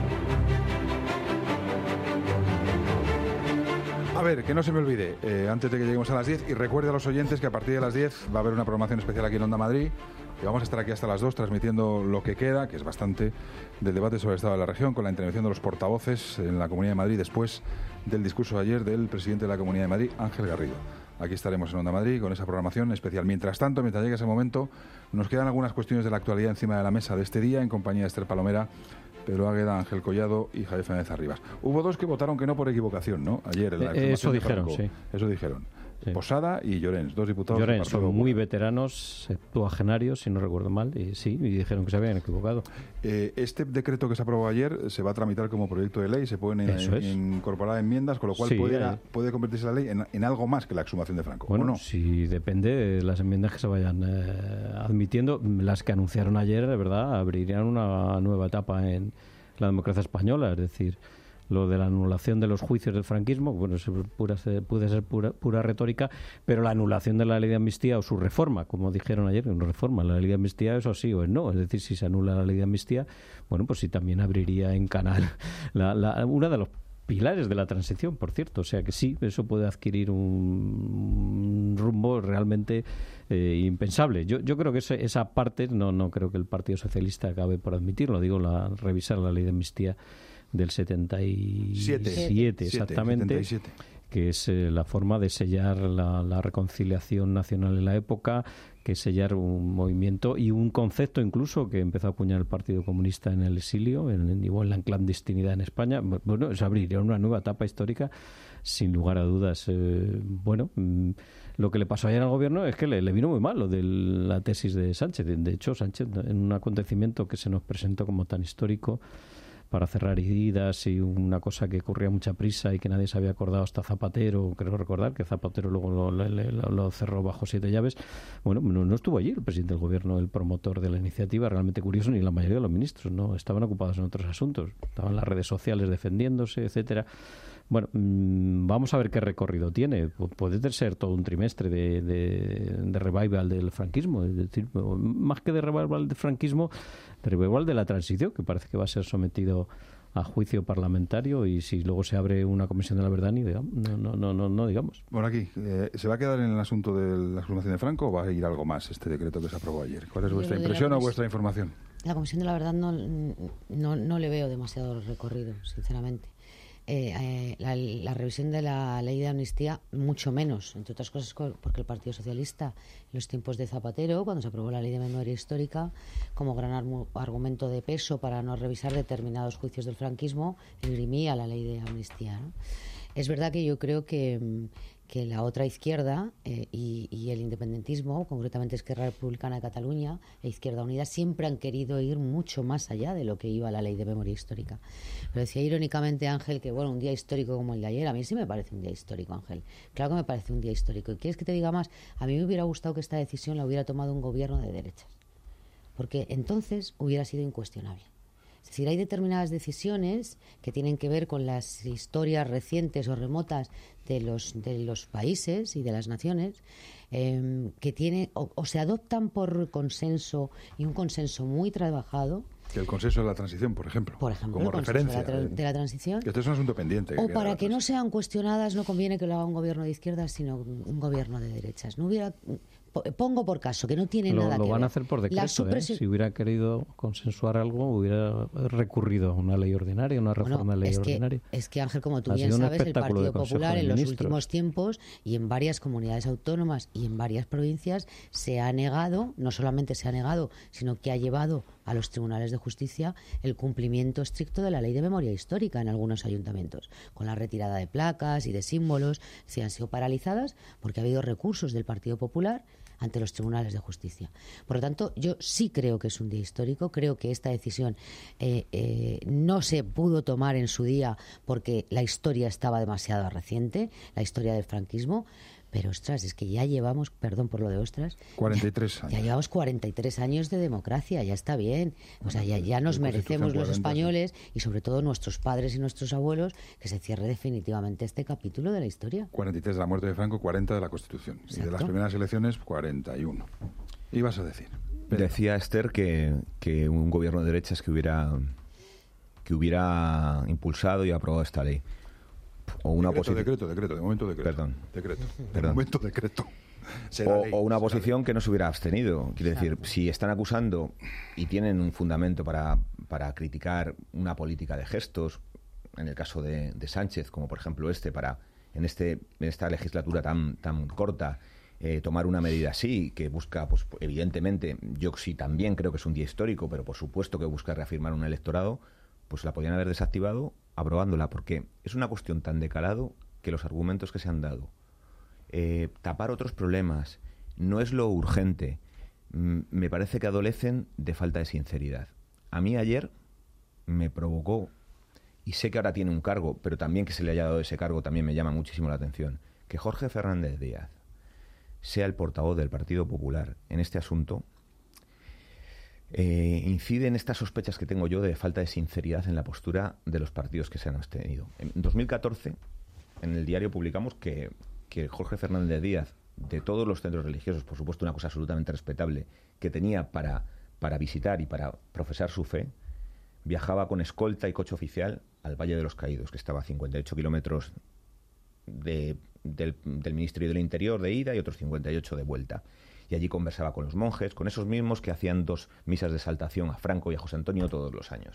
S1: A ver, que no se me olvide, eh, antes de que lleguemos a las diez, y recuerde a los oyentes que a partir de las diez va a haber una programación especial aquí en Onda Madrid, y vamos a estar aquí hasta las dos transmitiendo lo que queda, que es bastante, del debate sobre el estado de la región, con la intervención de los portavoces en la Comunidad de Madrid después del discurso de ayer del presidente de la Comunidad de Madrid, Ángel Garrido. Aquí estaremos en Onda Madrid con esa programación especial. Mientras tanto, mientras llegue ese momento, nos quedan algunas cuestiones de la actualidad encima de la mesa de este día, en compañía de Esther Palomera, Pedro Águeda, Ángel Collado y Javier Fernández Arribas. Hubo dos que votaron que no por equivocación, ¿no? Ayer en la
S6: eh, Eso dijeron, Franco. sí.
S1: Eso dijeron.
S6: Sí.
S1: Posada y Llorens, dos diputados.
S6: Llorens son muy veteranos, septuagenarios, si no recuerdo mal, y sí, y dijeron que se habían equivocado.
S1: Eh, este decreto que se aprobó ayer se va a tramitar como proyecto de ley, se pueden en, en, incorporar enmiendas, con lo cual sí, puede, eh. puede convertirse la ley en, en algo más que la exhumación de Franco.
S6: Bueno,
S1: ¿o no?
S6: Si depende de las enmiendas que se vayan eh, admitiendo. Las que anunciaron ayer, de verdad, abrirían una nueva etapa en la democracia española, es decir, lo de la anulación de los juicios del franquismo, bueno, es pura, puede ser pura, pura retórica, pero la anulación de la ley de amnistía o su reforma, como dijeron ayer, no reforma, la ley de amnistía eso sí o es no, es decir, si se anula la ley de amnistía, bueno, pues sí también abriría en canal la, la, una de los pilares de la transición, por cierto, o sea que sí, eso puede adquirir un, un rumbo realmente eh, impensable. Yo, yo creo que ese, esa parte, no, no creo que el Partido Socialista acabe por admitirlo, digo, la, revisar la ley de amnistía del setenta y siete, exactamente, setenta y siete. Que es eh, la forma de sellar la, la reconciliación nacional en la época, que es sellar un movimiento y un concepto incluso que empezó a acuñar el Partido Comunista en el exilio, en, en, igual en la clandestinidad en España. Bueno, se abriría una nueva etapa histórica, sin lugar a dudas. Eh, bueno, mm, lo que le pasó ayer al gobierno es que le, le vino muy mal lo de la tesis de Sánchez. De, de hecho, Sánchez, en un acontecimiento que se nos presentó como tan histórico, para cerrar heridas y una cosa que corría a mucha prisa y que nadie se había acordado hasta Zapatero, creo recordar que Zapatero luego lo, lo, lo, lo cerró bajo siete llaves. Bueno, no, no estuvo allí el presidente del gobierno, el promotor de la iniciativa, realmente curioso, ni la mayoría de los ministros, no estaban ocupados en otros asuntos, estaban en las redes sociales defendiéndose, etcétera. Bueno, mmm, vamos a ver qué recorrido tiene. Pu- puede ser todo un trimestre de, de, de revival del franquismo, es decir, más que de revival del franquismo, de revival de la transición, que parece que va a ser sometido a juicio parlamentario, y si luego se abre una comisión de la verdad, ni digamos, no, no, no, no, no digamos.
S1: Bueno, aquí, eh, ¿se va a quedar en el asunto de la exhumación de Franco o va a ir algo más este decreto que se aprobó ayer? ¿Cuál es vuestra impresión o vuestra información?
S4: La comisión de la verdad no, no, no le veo demasiado recorrido, sinceramente. Eh, eh, la, la revisión de la ley de amnistía, mucho menos, entre otras cosas porque el Partido Socialista, en los tiempos de Zapatero, cuando se aprobó la ley de memoria histórica, como gran armu- argumento de peso para no revisar determinados juicios del franquismo, esgrimía la ley de amnistía, ¿no? Es verdad que yo creo que, que la otra izquierda eh, y, y el independentismo, concretamente Esquerra Republicana de Cataluña e Izquierda Unida, siempre han querido ir mucho más allá de lo que iba la ley de memoria histórica. Pero decía irónicamente Ángel que, bueno, un día histórico como el de ayer, a mí sí me parece un día histórico, Ángel. Claro que me parece un día histórico. ¿Y quieres que te diga más? A mí me hubiera gustado que esta decisión la hubiera tomado un gobierno de derechas, porque entonces hubiera sido incuestionable. Es decir, hay determinadas decisiones que tienen que ver con las historias recientes o remotas de los, de los países y de las naciones, eh, que tienen o, o se adoptan por consenso, y un consenso muy trabajado.
S1: Que el consenso de la transición, por ejemplo,
S4: por ejemplo
S1: como
S4: el
S1: referencia.
S4: De la, tra- de la transición.
S1: Que esto es un asunto pendiente.
S4: O para que no sean cuestionadas, no conviene que lo haga un gobierno de izquierdas, sino un gobierno de derechas. No hubiera, pongo por caso que no tiene
S6: lo,
S4: nada
S6: lo
S4: que ver.
S6: Lo van a hacer por decreto,
S4: supresi-
S6: ¿eh? Si hubiera querido consensuar algo, hubiera recurrido a una ley ordinaria, una reforma
S4: bueno,
S6: de ley
S4: es que,
S6: ordinaria.
S4: Es que, Ángel, como tú
S6: ha
S4: bien sabes, el Partido
S6: de
S4: Popular en los
S6: Ministros.
S4: últimos tiempos y en varias comunidades autónomas y en varias provincias se ha negado, no solamente se ha negado, sino que ha llevado a los tribunales de justicia el cumplimiento estricto de la ley de memoria histórica en algunos ayuntamientos, con la retirada de placas y de símbolos, se han sido paralizadas porque ha habido recursos del Partido Popular ante los tribunales de justicia. Por lo tanto, yo sí creo que es un día histórico, creo que esta decisión eh, eh, no se pudo tomar en su día porque la historia estaba demasiado reciente, la historia del franquismo, pero ostras, es que ya llevamos, perdón por lo de ostras,
S1: cuarenta y tres años.
S4: Ya llevamos cuarenta y tres años de democracia, ya está bien. O sea, ya, ya nos merecemos los españoles y sobre todo nuestros padres y nuestros abuelos que se cierre definitivamente este capítulo de la historia.
S1: cuarenta y tres de la muerte de Franco, cuarenta de la Constitución. Exacto. Y de las primeras elecciones, cuarenta y uno. Ibas a decir.
S5: Pero... Decía Esther que, que un gobierno de derechas que hubiera, que hubiera impulsado y aprobado esta ley. O una
S1: decreto,
S5: posición...
S1: decreto, decreto, de momento decreto.
S5: Perdón.
S1: Decreto.
S5: Perdón.
S1: De momento decreto.
S5: O,
S1: ley,
S5: o una posición que no se hubiera abstenido. Quiere decir, si están acusando y tienen un fundamento para, para criticar una política de gestos, en el caso de, de Sánchez, como por ejemplo este, para en este en esta legislatura tan, tan corta, eh, tomar una medida así, que busca, pues evidentemente, yo sí también creo que es un día histórico, pero por supuesto que busca reafirmar un electorado, pues la podían haber desactivado aprobándola, porque es una cuestión tan de calado que los argumentos que se han dado, eh, tapar otros problemas, no es lo urgente, mm, me parece que adolecen de falta de sinceridad. A mí ayer me provocó, y sé que ahora tiene un cargo, pero también que se le haya dado ese cargo también me llama muchísimo la atención, que Jorge Fernández Díaz sea el portavoz del Partido Popular en este asunto. Eh, incide en estas sospechas que tengo yo de falta de sinceridad en la postura de los partidos que se han abstenido. En dos mil catorce, en el diario publicamos que, que Jorge Fernández Díaz, de todos los centros religiosos, por supuesto una cosa absolutamente respetable, que tenía para, para visitar y para profesar su fe, viajaba con escolta y coche oficial al Valle de los Caídos, que estaba a cincuenta y ocho kilómetros de, del, del Ministerio del Interior de ida y otros cincuenta y ocho de vuelta. Y allí conversaba con los monjes, con esos mismos que hacían dos misas de exaltación a Franco y a José Antonio todos los años.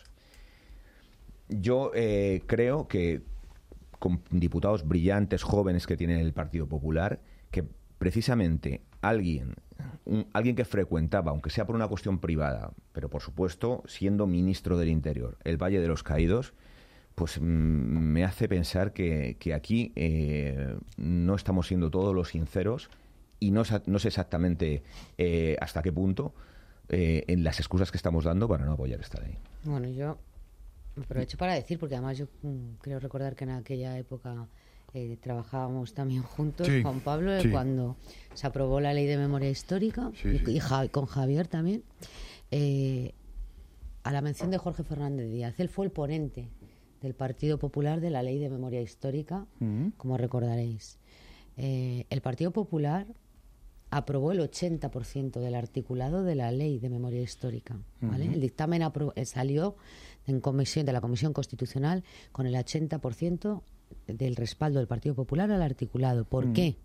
S5: Yo eh, creo que con diputados brillantes, jóvenes que tiene el Partido Popular, que precisamente alguien, un, alguien que frecuentaba, aunque sea por una cuestión privada, pero por supuesto siendo ministro del Interior, el Valle de los Caídos, pues mm, me hace pensar que, que aquí eh, no estamos siendo todos los sinceros. Y no, no sé exactamente eh, hasta qué punto eh, en las excusas que estamos dando para no apoyar esta ley.
S4: Bueno, yo aprovecho para decir, porque además yo mm, creo recordar que en aquella época eh, trabajábamos también juntos,
S1: sí,
S4: Juan Pablo,
S1: sí.
S4: cuando se aprobó la ley de memoria histórica,
S1: sí,
S4: y,
S1: sí.
S4: y ja, con Javier también, eh, a la mención de Jorge Fernández Díaz. Él fue el ponente del Partido Popular de la ley de memoria histórica, uh-huh. como recordaréis. Eh, el Partido Popular aprobó el ochenta por ciento del articulado de la ley de memoria histórica, ¿vale? Uh-huh. El dictamen apro- salió en comisión de la Comisión Constitucional con el ochenta por ciento del respaldo del Partido Popular al articulado. ¿Por uh-huh. qué?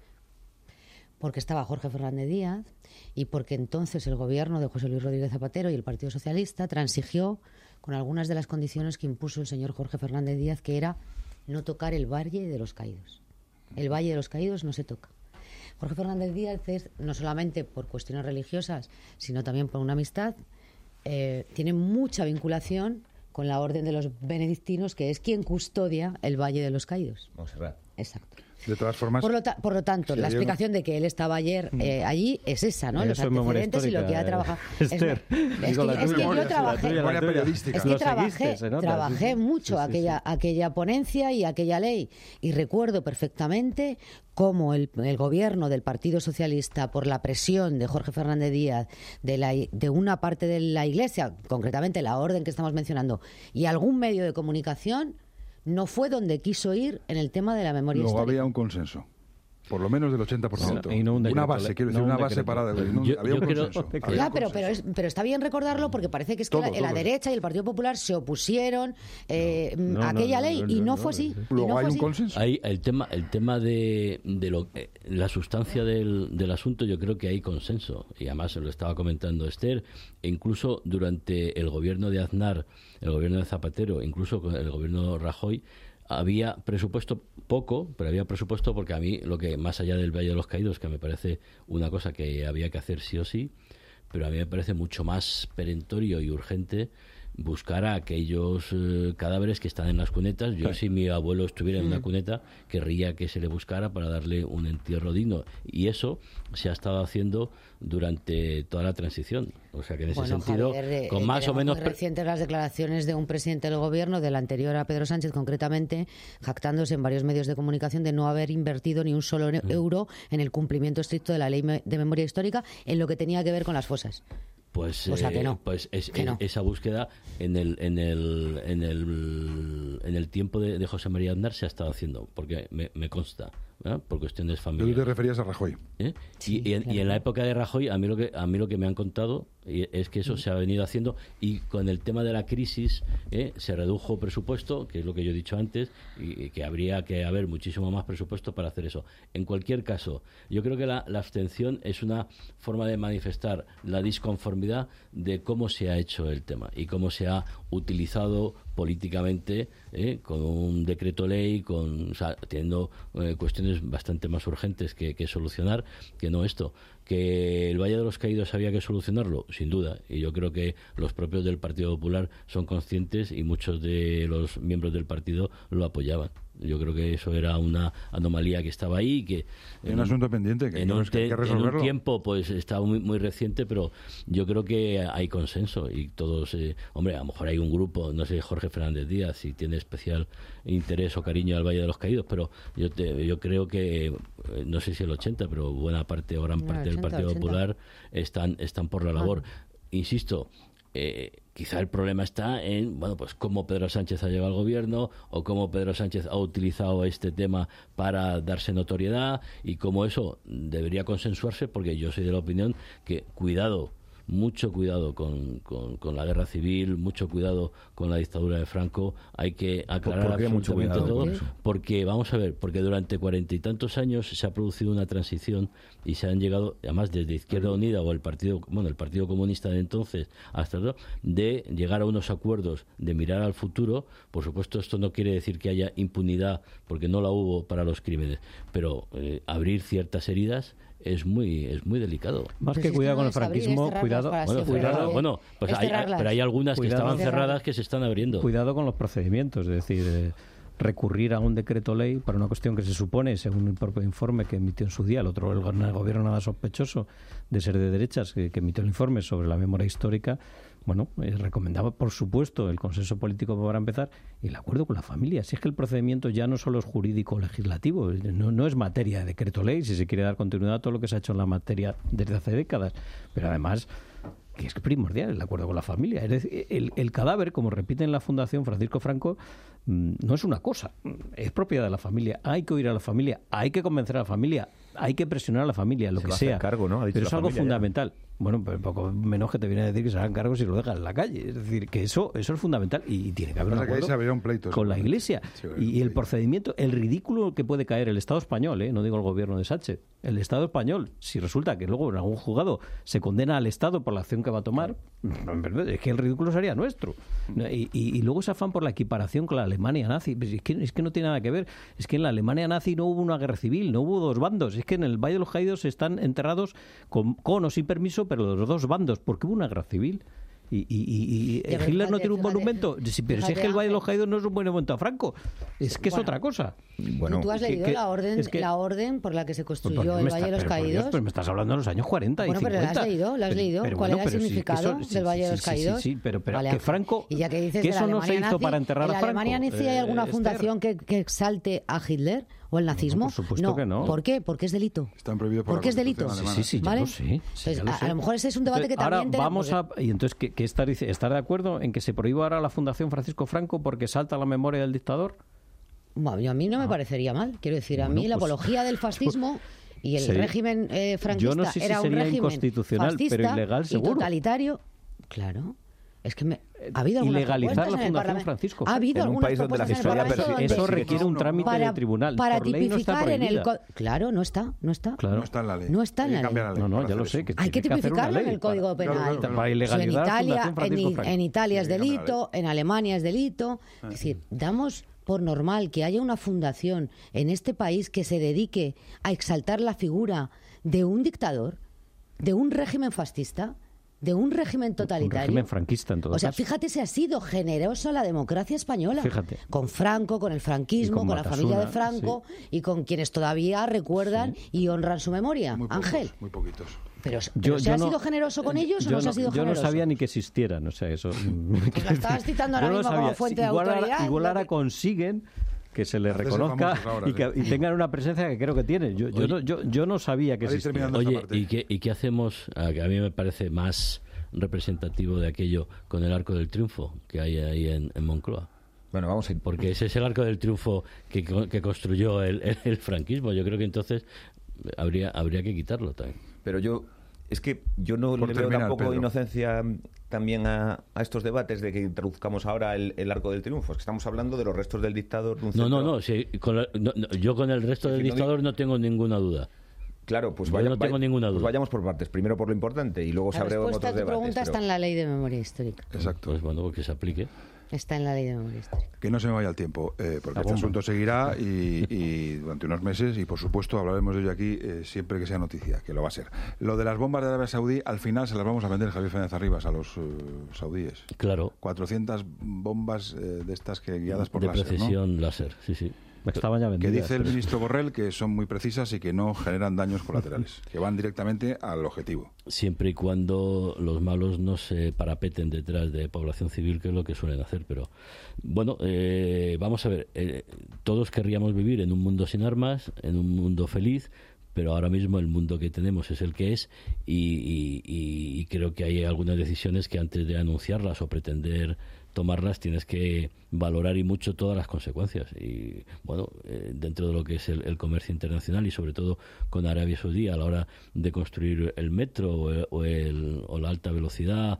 S4: Porque estaba Jorge Fernández Díaz y porque entonces el gobierno de José Luis Rodríguez Zapatero y el Partido Socialista transigió con algunas de las condiciones que impuso el señor Jorge Fernández Díaz, que era no tocar el Valle de los Caídos. El Valle de los Caídos no se toca. Jorge Fernández Díaz es, no solamente por cuestiones religiosas, sino también por una amistad, eh, tiene mucha vinculación con la Orden de los Benedictinos, que es quien custodia el Valle de los Caídos.
S5: Montserrat.
S4: Exacto.
S1: De todas formas...
S4: Por lo, ta- por lo tanto, sí, la explicación no... de que él estaba ayer eh, allí es esa, ¿no? Los antecedentes y lo que ha trabajado...
S6: Esther,
S4: es, es, que, es que yo trabajé...
S1: La periodística.
S4: Es que trabajé, se nota, trabajé sí, mucho sí, sí, aquella, sí. aquella ponencia y aquella ley. Y recuerdo perfectamente cómo el, el gobierno del Partido Socialista, por la presión de Jorge Fernández Díaz, de, la, de una parte de la Iglesia, concretamente la orden que estamos mencionando, y algún medio de comunicación... no fue donde quiso ir en el tema de la memoria
S1: Luego
S4: histórica.
S1: había un consenso. Por lo menos del ochenta por ciento.
S6: No, y no un
S1: una base, quiero decir, no un una base decreto. para... No, yo, había yo un
S4: creo,
S1: consenso.
S4: Había ya, un pero, pero, es, pero está bien recordarlo porque parece que es que todo, la, la derecha y el Partido Popular se opusieron eh, no, no, a aquella no, ley no, no, y no, no fue así.
S1: Luego
S4: no
S1: hay
S4: fue
S1: un
S4: así.
S1: consenso.
S7: Hay el tema, el tema de, de lo, eh, la sustancia del, del asunto, yo creo que hay consenso. Y además se lo estaba comentando Esther, e incluso durante el gobierno de Aznar, el gobierno de Zapatero, incluso con el gobierno de Rajoy, había presupuesto poco, pero había presupuesto porque a mí lo que, más allá del Valle de los Caídos, que me parece una cosa que había que hacer sí o sí, pero a mí me parece mucho más perentorio y urgente buscar a aquellos eh, cadáveres que están en las cunetas. Yo, si mi abuelo estuviera en una cuneta, querría que se le buscara para darle un entierro digno. Y eso se ha estado haciendo durante toda la transición. O sea que en ese
S4: bueno,
S7: sentido,
S4: Javier,
S7: con
S4: eh,
S7: más o menos...
S4: Muy recientes las declaraciones de un presidente del gobierno, del anterior a Pedro Sánchez concretamente, jactándose en varios medios de comunicación de no haber invertido ni un solo mm. euro en el cumplimiento estricto de la ley de memoria histórica en lo que tenía que ver con las fosas.
S7: Pues,
S4: o sea, que no.
S7: eh, pues es,
S4: que no.
S7: esa búsqueda en el en el en el en el tiempo de, de José María Aznar se ha estado haciendo, porque me, me consta, ¿eh? Por cuestiones familiares.
S1: Tú te referías a Rajoy.
S7: ¿Eh?
S4: Sí,
S7: y, y, en,
S4: claro.
S7: y en la época de Rajoy a mí lo que a mí lo que me han contado es que eso mm. se ha venido haciendo, y con el tema de la crisis ¿eh? se redujo presupuesto, que es lo que yo he dicho antes, y, y que habría que haber muchísimo más presupuesto para hacer eso. En cualquier caso, yo creo que la, la abstención es una forma de manifestar la disconformidad de cómo se ha hecho el tema y cómo se ha utilizado políticamente ¿eh? con un decreto ley, con, o sea, teniendo eh, cuestiones bastante más urgentes que, que solucionar, que no esto. Que el Valle de los Caídos había que solucionarlo, sin duda, y yo creo que los propios del Partido Popular son conscientes y muchos de los miembros del partido lo apoyaban. Yo creo que eso era una anomalía que estaba ahí y que
S1: hay un asunto pendiente que,
S7: en, un te,
S1: que hay que resolverlo.
S7: En un tiempo pues estaba muy, muy reciente, pero yo creo que hay consenso y todos, eh, hombre, a lo mejor hay un grupo, no sé, Jorge Fernández Díaz, si tiene especial interés o cariño al Valle de los Caídos, pero yo te, yo creo que, eh, no sé si el ochenta, pero buena parte o gran parte del Partido Popular están, están por la labor. Ah. Insisto, eh, quizá el problema está en, bueno, pues cómo Pedro Sánchez ha llegado al gobierno o cómo Pedro Sánchez ha utilizado este tema para darse notoriedad y cómo eso debería consensuarse, porque yo soy de la opinión que, cuidado, mucho cuidado con, con, con la guerra civil, mucho cuidado con la dictadura de Franco, hay que aclarar absolutamente todo, porque, vamos a ver, porque durante cuarenta y tantos años se ha producido una transición y se han llegado, además desde Izquierda Unida o el Partido, bueno, el Partido Comunista de entonces, hasta todo, de llegar a unos acuerdos, de mirar al futuro. Por supuesto, esto no quiere decir que haya impunidad, porque no la hubo para los crímenes, pero eh, abrir ciertas heridas es muy es muy delicado.
S6: Más que cuidado con el franquismo, cuidado,
S7: bueno, cuidado, bueno, pues hay, hay, pero hay algunas que estaban cerradas que se están abriendo.
S6: Cuidado con los procedimientos, es decir, eh, recurrir a un decreto ley para una cuestión que se supone, según el propio informe que emitió en su día el otro el gobierno nada sospechoso de ser de derechas, que, que emitió el informe sobre la memoria histórica. Bueno, eh, recomendaba, por supuesto, el consenso político para empezar y el acuerdo con la familia. Si es que el procedimiento ya no solo es jurídico-legislativo, no, no es materia de decreto ley, si se quiere dar continuidad a todo lo que se ha hecho en la materia desde hace décadas. Pero además, que es primordial el acuerdo con la familia. Es decir, el, el cadáver, como repite en la Fundación Francisco Franco, no es una cosa, es propiedad de la familia. Hay que oír a la familia, hay que convencer a la familia, hay que presionar a la familia, lo
S5: se
S6: que
S5: va
S6: sea.
S5: A hacer cargo, ¿no?
S6: Pero es algo fundamental. Ya. Bueno, pero poco menos que te viene a decir que se hagan cargos si lo dejan en la calle. Es decir, que eso eso es fundamental y tiene que haber un acuerdo
S1: un pleito,
S6: con la Iglesia.
S1: Sí,
S6: y el procedimiento, el ridículo que puede caer el Estado español, ¿eh? No digo el gobierno de Sánchez, el Estado español, si resulta que luego en algún juzgado se condena al Estado por la acción que va a tomar, es que el ridículo sería nuestro. Y, y, y luego ese afán por la equiparación con la Alemania nazi, es que, es que no tiene nada que ver. Es que en la Alemania nazi no hubo una guerra civil, no hubo dos bandos. Es que en el Valle de los Caídos están enterrados con, con o sin permiso, pero los dos bandos, porque hubo una guerra civil. Y, y, y, y Hitler fíjate, no tiene un fíjate, monumento, sí, pero fíjate, si es que el Valle de los Caídos no es un monumento a Franco, es que es bueno, otra cosa.
S4: Bueno, tú has leído que, la orden es que, la orden por la que se construyó pues, el Valle de los
S6: pero,
S4: Caídos.
S6: Dios, pero me estás hablando de los años cuarenta
S4: bueno,
S6: y cincuenta.
S4: Pero ¿la has leído? ¿La has leído? Pero, ¿Cuál bueno, era el significado
S6: sí,
S4: del Valle
S6: sí,
S4: de los
S6: sí,
S4: Caídos?
S6: Sí, sí, pero, pero
S4: vale,
S6: que Franco,
S4: y ya que, dices
S6: que eso no se hizo
S4: nazi,
S6: para enterrar a Franco.
S4: ¿En la Alemania nazi hay alguna
S6: eh,
S4: fundación que, que exalte a Hitler? ¿O el nazismo?
S6: No, por supuesto
S4: no.
S6: que no.
S4: ¿Por qué? Porque es delito.
S1: Están prohibidos por
S4: ¿Por qué es delito?
S6: Sí, sí, sí,
S4: ¿vale?
S6: ya lo sé. Sí,
S4: pues
S6: ya lo
S4: a,
S6: sé.
S4: a lo mejor ese es un debate
S6: entonces,
S4: que también
S6: ahora
S4: tenemos.
S6: Vamos a, y entonces, ¿qué, qué estar, ¿estar de acuerdo en que se prohíba ahora la Fundación Francisco Franco porque salta la memoria del dictador?
S4: Bueno, a mí no me parecería mal. Quiero decir, a bueno, mí la pues, apología del fascismo y el
S6: sería,
S4: régimen eh, franquista
S6: yo no sé si
S4: era un
S6: sería
S4: régimen
S6: inconstitucional,
S4: fascista
S6: pero ilegal seguro.
S4: Y totalitario. Claro. Es que me, ha habido algunas
S6: ilegalizar la Fundación Francisco.
S4: Ha habido
S5: en un país donde la historia
S6: donde eso requiere un trámite
S4: para,
S6: de tribunal.
S4: Para
S6: Por
S4: tipificar
S6: no
S4: en el claro, no está, no está.
S6: Claro.
S1: No está en la ley.
S4: No está en la ley.
S1: la ley.
S6: No, no, ya lo sé. Que
S4: hay que tipificarlo en el Código
S6: para,
S4: Penal.
S6: Claro, claro, para ilegalizar
S4: en Italia,
S6: en,
S4: en Italia es delito, en Alemania es delito. Es decir, damos por normal que haya una fundación en este país que se dedique a exaltar la figura de un dictador, de un régimen fascista, de un régimen totalitario.
S6: Un régimen franquista, en todo
S4: O sea,
S6: caso.
S4: fíjate si ha sido generosa la democracia española.
S6: Fíjate.
S4: Con Franco, con el franquismo, con, con la familia de Franco sí. y con quienes todavía recuerdan sí. y honran su memoria.
S1: Muy pocos,
S4: Ángel.
S1: Muy poquitos.
S4: Pero, pero yo, ¿se yo ha no, sido generoso con ellos o no se ha sido
S6: yo
S4: generoso?
S6: Yo no sabía ni que existieran, o sea, eso...
S4: Pues la estabas citando ahora mismo como fuente de
S6: igual
S4: autoridad.
S6: Ahora, igual ahora consiguen que se les reconozca ahora, y, que, sí. y tengan una presencia que creo que tienen. Yo, yo, no, yo, yo no sabía que existía.
S7: Oye, ¿y qué, ¿y qué hacemos? A mí me parece más representativo de aquello con el Arco del Triunfo que hay ahí en, en Moncloa.
S5: Bueno, vamos a ir.
S7: Porque ese es el Arco del Triunfo que, que construyó el, el, el franquismo. Yo creo que entonces habría habría que quitarlo también.
S5: Pero yo es que yo no Por le veo tampoco Pedro. inocencia también a, a estos debates de que introduzcamos ahora el, el Arco del Triunfo. Es que estamos hablando de los restos del dictador. De un
S7: no, no, no, sí, con la, no, no. Yo con el resto del dictador no tengo ninguna duda.
S5: Claro, pues,
S7: vaya,
S5: no tengo
S7: vaya, ninguna duda.
S5: Pues vayamos por partes. Primero por lo importante y luego se abren otros debates.
S4: La respuesta a tu pregunta
S5: pero...
S4: está en la Ley de Memoria Histórica.
S1: Exacto.
S7: Pues bueno, que se aplique.
S4: Está en la Ley de Memoria Histórica.
S1: Que no se me vaya el tiempo, eh, porque este asunto seguirá y, y durante unos meses y por supuesto hablaremos de ello aquí eh, siempre que sea noticia, que lo va a ser. Lo de las bombas de Arabia Saudí, al final se las vamos a vender, Javier Fernández Arribas, a los uh, saudíes.
S7: Claro.
S1: cuatrocientas bombas eh, de estas que guiadas por
S7: de
S1: láser,
S7: precisión
S1: ¿no?
S7: láser, sí, sí.
S6: Estaban ya vendidas,
S1: que dice el
S6: pero...
S1: ministro Borrell que son muy precisas y que no generan daños colaterales, que van directamente al objetivo.
S7: Siempre y cuando los malos no se parapeten detrás de población civil, que es lo que suelen hacer. Pero bueno, eh, vamos a ver, eh, todos querríamos vivir en un mundo sin armas, en un mundo feliz, pero ahora mismo el mundo que tenemos es el que es y, y, y, y creo que hay algunas decisiones que antes de anunciarlas o pretender tomarlas tienes que valorar y mucho todas las consecuencias y bueno, eh, dentro de lo que es el, el comercio internacional y sobre todo con Arabia Saudí a la hora de construir el metro o, el, o, el, o la alta velocidad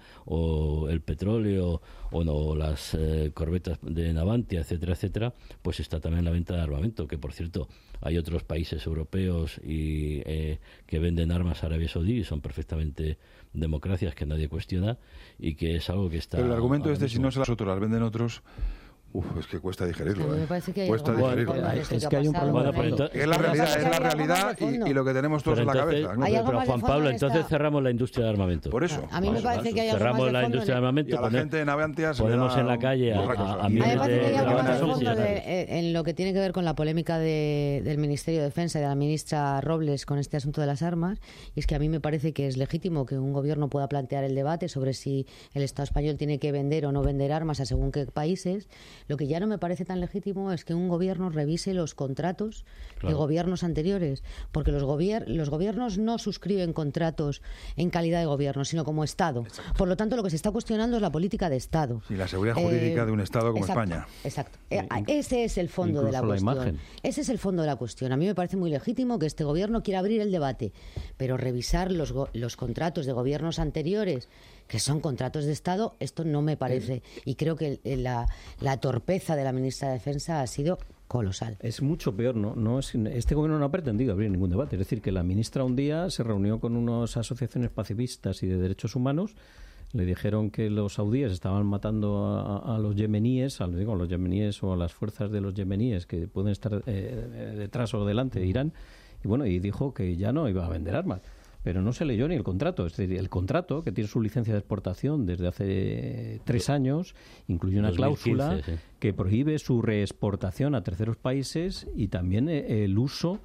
S7: o el petróleo o no, las eh, corbetas de Navantia, etcétera, etcétera, pues está también la venta de armamento, que por cierto hay otros países europeos y eh, que venden armas a Arabia Saudí y son perfectamente democracias que nadie cuestiona y que es algo que está...
S1: Pero el argumento este, mismo. Si no se las otros, las venden otros... Uf, es que cuesta digerirlo.
S4: Me parece que hay
S1: cuesta digerirlo.
S6: Bueno, es, es que hay un problema.
S7: Bueno, entonces,
S1: es la realidad, es la realidad y, y lo que tenemos todos
S7: pero
S1: en la
S7: entonces,
S1: cabeza. ¿no?
S7: Pero, pero Juan Pablo,
S4: esta...
S7: entonces cerramos la industria de armamento.
S1: Por eso.
S4: A mí me parece que hay algo
S7: cerramos
S4: más de
S7: la
S4: fondo
S7: industria de armamento.
S1: Y a la
S7: poner,
S1: gente de Navantias
S7: ponemos en la calle a, a, a miles de...
S4: A mí me parece que hay algo más de fondo
S7: de,
S4: de, en lo que tiene que ver con la polémica de, del Ministerio de Defensa y de la ministra Robles con este asunto de las armas, y es que a mí me parece que es legítimo que un gobierno pueda plantear el debate sobre si el Estado español tiene que vender o no vender armas a según qué países. Lo que ya no me parece tan legítimo es que un gobierno revise los contratos claro. de gobiernos anteriores, porque los, gobier los gobiernos no suscriben contratos en calidad de gobierno, sino como Estado. Exacto. Por lo tanto, lo que se está cuestionando es la política de Estado.
S1: Y la seguridad jurídica eh, de un Estado como
S4: exacto,
S1: España.
S4: Exacto. Sí. Ese es el fondo Incluso de la, la cuestión. Imagen. Ese es el fondo de la cuestión. A mí me parece muy legítimo que este gobierno quiera abrir el debate, pero revisar los, los contratos de gobiernos anteriores, que son contratos de Estado, esto no me parece. Y creo que la, la torpeza de la ministra de Defensa ha sido colosal.
S6: Es mucho peor, ¿no? no es, este gobierno no ha pretendido abrir ningún debate. Es decir, que la ministra un día se reunió con unas asociaciones pacifistas y de derechos humanos, le dijeron que los saudíes estaban matando a, a los yemeníes, a, digo, a los yemeníes o a las fuerzas de los yemeníes que pueden estar eh, detrás o delante de Irán, y bueno, y dijo que ya no iba a vender armas. Pero no se leyó ni el contrato. Es decir, el contrato, que tiene su licencia de exportación desde hace tres años, incluye una dos mil quince, cláusula sí. que prohíbe su reexportación a terceros países y también el uso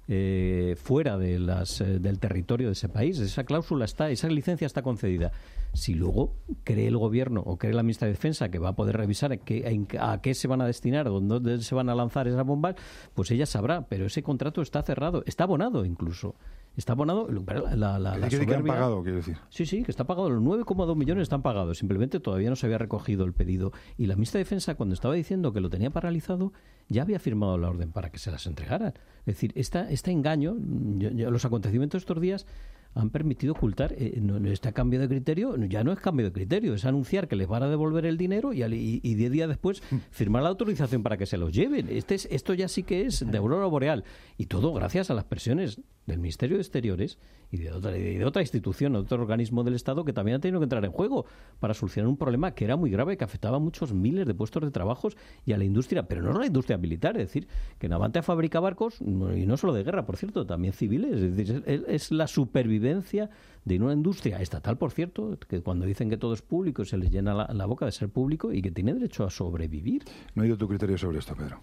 S6: eh, fuera de las, eh, del territorio de ese país. Esa cláusula está, esa licencia está concedida. Si luego cree el gobierno o cree la ministra de Defensa que va a poder revisar a qué, a qué se van a destinar, dónde se van a lanzar esas bombas, pues ella sabrá. Pero ese contrato está cerrado, está abonado incluso. Está abonado la, la, la, la
S1: soberbia. Que han pagado, quiero decir.
S6: Sí, sí, que está pagado. Los nueve coma dos millones están pagados. Simplemente todavía no se había recogido el pedido. Y la ministra de Defensa, cuando estaba diciendo que lo tenía paralizado, ya había firmado la orden para que se las entregaran. Es decir, esta, este engaño, yo, yo, los acontecimientos de estos días han permitido ocultar eh, no, este cambio de criterio. Ya no es cambio de criterio, es anunciar que les van a devolver el dinero y, y, y diez días después firmar la autorización para que se los lleven. Este es, esto ya sí que es de aurora boreal. Y todo gracias a las presiones del Ministerio de Exteriores y de otra, y de otra institución, de otro organismo del Estado que también ha tenido que entrar en juego para solucionar un problema que era muy grave, que afectaba a muchos miles de puestos de trabajo y a la industria, pero no a la industria militar. Es decir, que Navantia fabrica barcos, y no solo de guerra, por cierto, también civiles. Es decir, es, es la supervivencia de una industria estatal, por cierto, que cuando dicen que todo es público se les llena la, la boca de ser público y que tiene derecho a sobrevivir.
S1: No he ido tu criterio sobre esto, Pedro.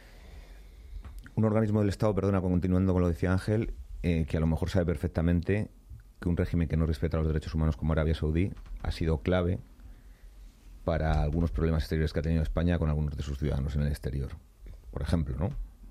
S5: Un organismo del Estado, perdona, continuando con lo que decía Ángel, eh, que a lo mejor sabe perfectamente que un régimen que no respeta los derechos humanos como Arabia Saudí ha sido clave para algunos problemas exteriores que ha tenido España con algunos de sus ciudadanos en el exterior. Por ejemplo, ¿no?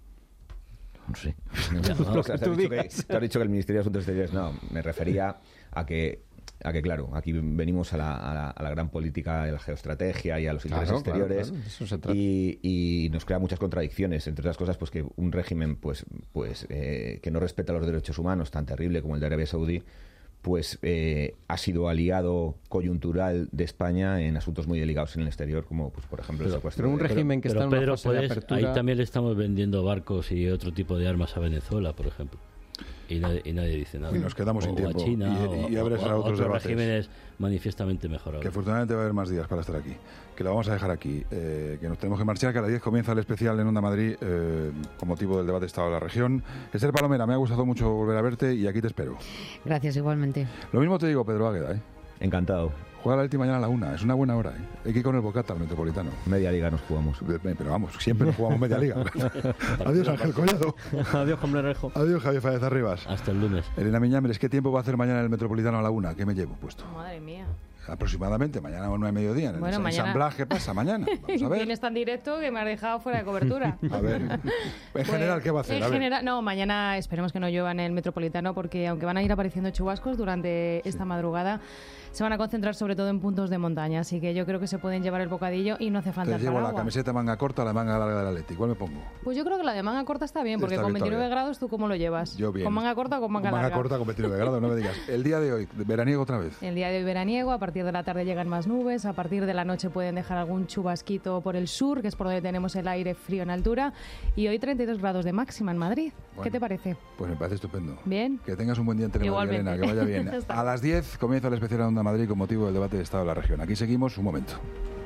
S5: No sé. No, no, o sea, te, has dicho que, te has dicho que el Ministerio de Asuntos Exteriores... No, me refería a que, a que claro, aquí venimos a la, a la, a la gran política de la geoestrategia y a los intereses
S6: claro,
S5: exteriores
S6: claro, claro. Eso se trata.
S5: Y, y nos crea muchas contradicciones. Entre otras cosas, pues que un régimen pues, pues eh, que no respeta los derechos humanos tan terrible como el de Arabia Saudí, pues eh, ha sido aliado coyuntural de España en asuntos muy delicados en el exterior, como pues por ejemplo
S6: pero,
S5: el secuestro.
S6: Pero un
S5: de...
S6: régimen que
S7: pero,
S6: está
S7: pero
S6: en una
S7: Pedro,
S6: fase
S7: puedes,
S6: de apertura...
S7: ahí también le estamos vendiendo barcos y otro tipo de armas a Venezuela, por ejemplo. Y nadie, y nadie dice nada.
S1: Y nos quedamos
S7: o,
S1: sin tiempo.
S7: O a China,
S1: y, y, y abres
S7: o,
S1: a
S7: o
S1: otros,
S7: otros
S1: debates.
S7: regímenes manifiestamente mejorados.
S1: Que afortunadamente va a haber más días para estar aquí. Que lo vamos a dejar aquí. Eh, que nos tenemos que marchar, que a las diez comienza el especial en Onda Madrid eh, con motivo del debate Estado de la región. Esther Palomera, me ha gustado mucho volver a verte y aquí te espero.
S4: Gracias, igualmente.
S1: Lo mismo te digo, Pedro Águeda, ¿eh?
S5: Encantado.
S1: Juega la última mañana a la una, es una buena hora, ¿eh? Hay que ir con el bocata al Metropolitano.
S5: Media liga nos jugamos.
S1: Pero vamos, siempre nos jugamos media liga. Adiós, Ángel Collado.
S6: Adiós, Juan Manuel.
S1: Adiós, Javier Fáez Arribas.
S7: Hasta el lunes.
S1: Elena Miñambres, ¿qué tiempo va a hacer mañana el Metropolitano a la una? ¿Qué me llevo puesto?
S12: Madre mía.
S1: Aproximadamente, mañana o nueve de mediodía. En
S12: Bueno,
S1: el
S12: mañana...
S1: ensamblaje pasa mañana. Vamos a ver.
S12: Vienes tan directo que me has dejado fuera de cobertura.
S1: A ver, en pues, general, ¿qué va a hacer?
S12: En
S1: a ver.
S12: general, no, mañana esperemos que no llueva en el Metropolitano porque aunque van a ir apareciendo chubascos durante esta sí. madrugada, se van a concentrar sobre todo en puntos de montaña, así que yo creo que se pueden llevar el bocadillo y no hace falta.
S1: Te llevo la
S12: agua.
S1: camiseta manga corta, la manga larga del Atleti. ¿Cuál me pongo?
S12: Pues yo creo que la de manga corta está bien, porque
S1: está
S12: con
S1: bien,
S12: veintinueve grados, ¿tú cómo lo llevas?
S1: Yo bien.
S12: ¿Con manga corta o con manga
S1: con
S12: larga?
S1: Manga corta con veintinueve grados, no me digas. El día de hoy, veraniego otra vez.
S12: El día de hoy veraniego, a partir de la tarde llegan más nubes, a partir de la noche pueden dejar algún chubasquito por el sur, que es por donde tenemos el aire frío en altura, y hoy treinta y dos grados de máxima en Madrid.
S1: Bueno,
S12: ¿qué te parece?
S1: Pues me parece estupendo.
S12: Bien.
S1: Que tengas un buen día en Telemadrid, Elena, que vaya bien. A las diez comienza el especial Onda Madrid con motivo del debate de Estado de la región. Aquí seguimos un momento.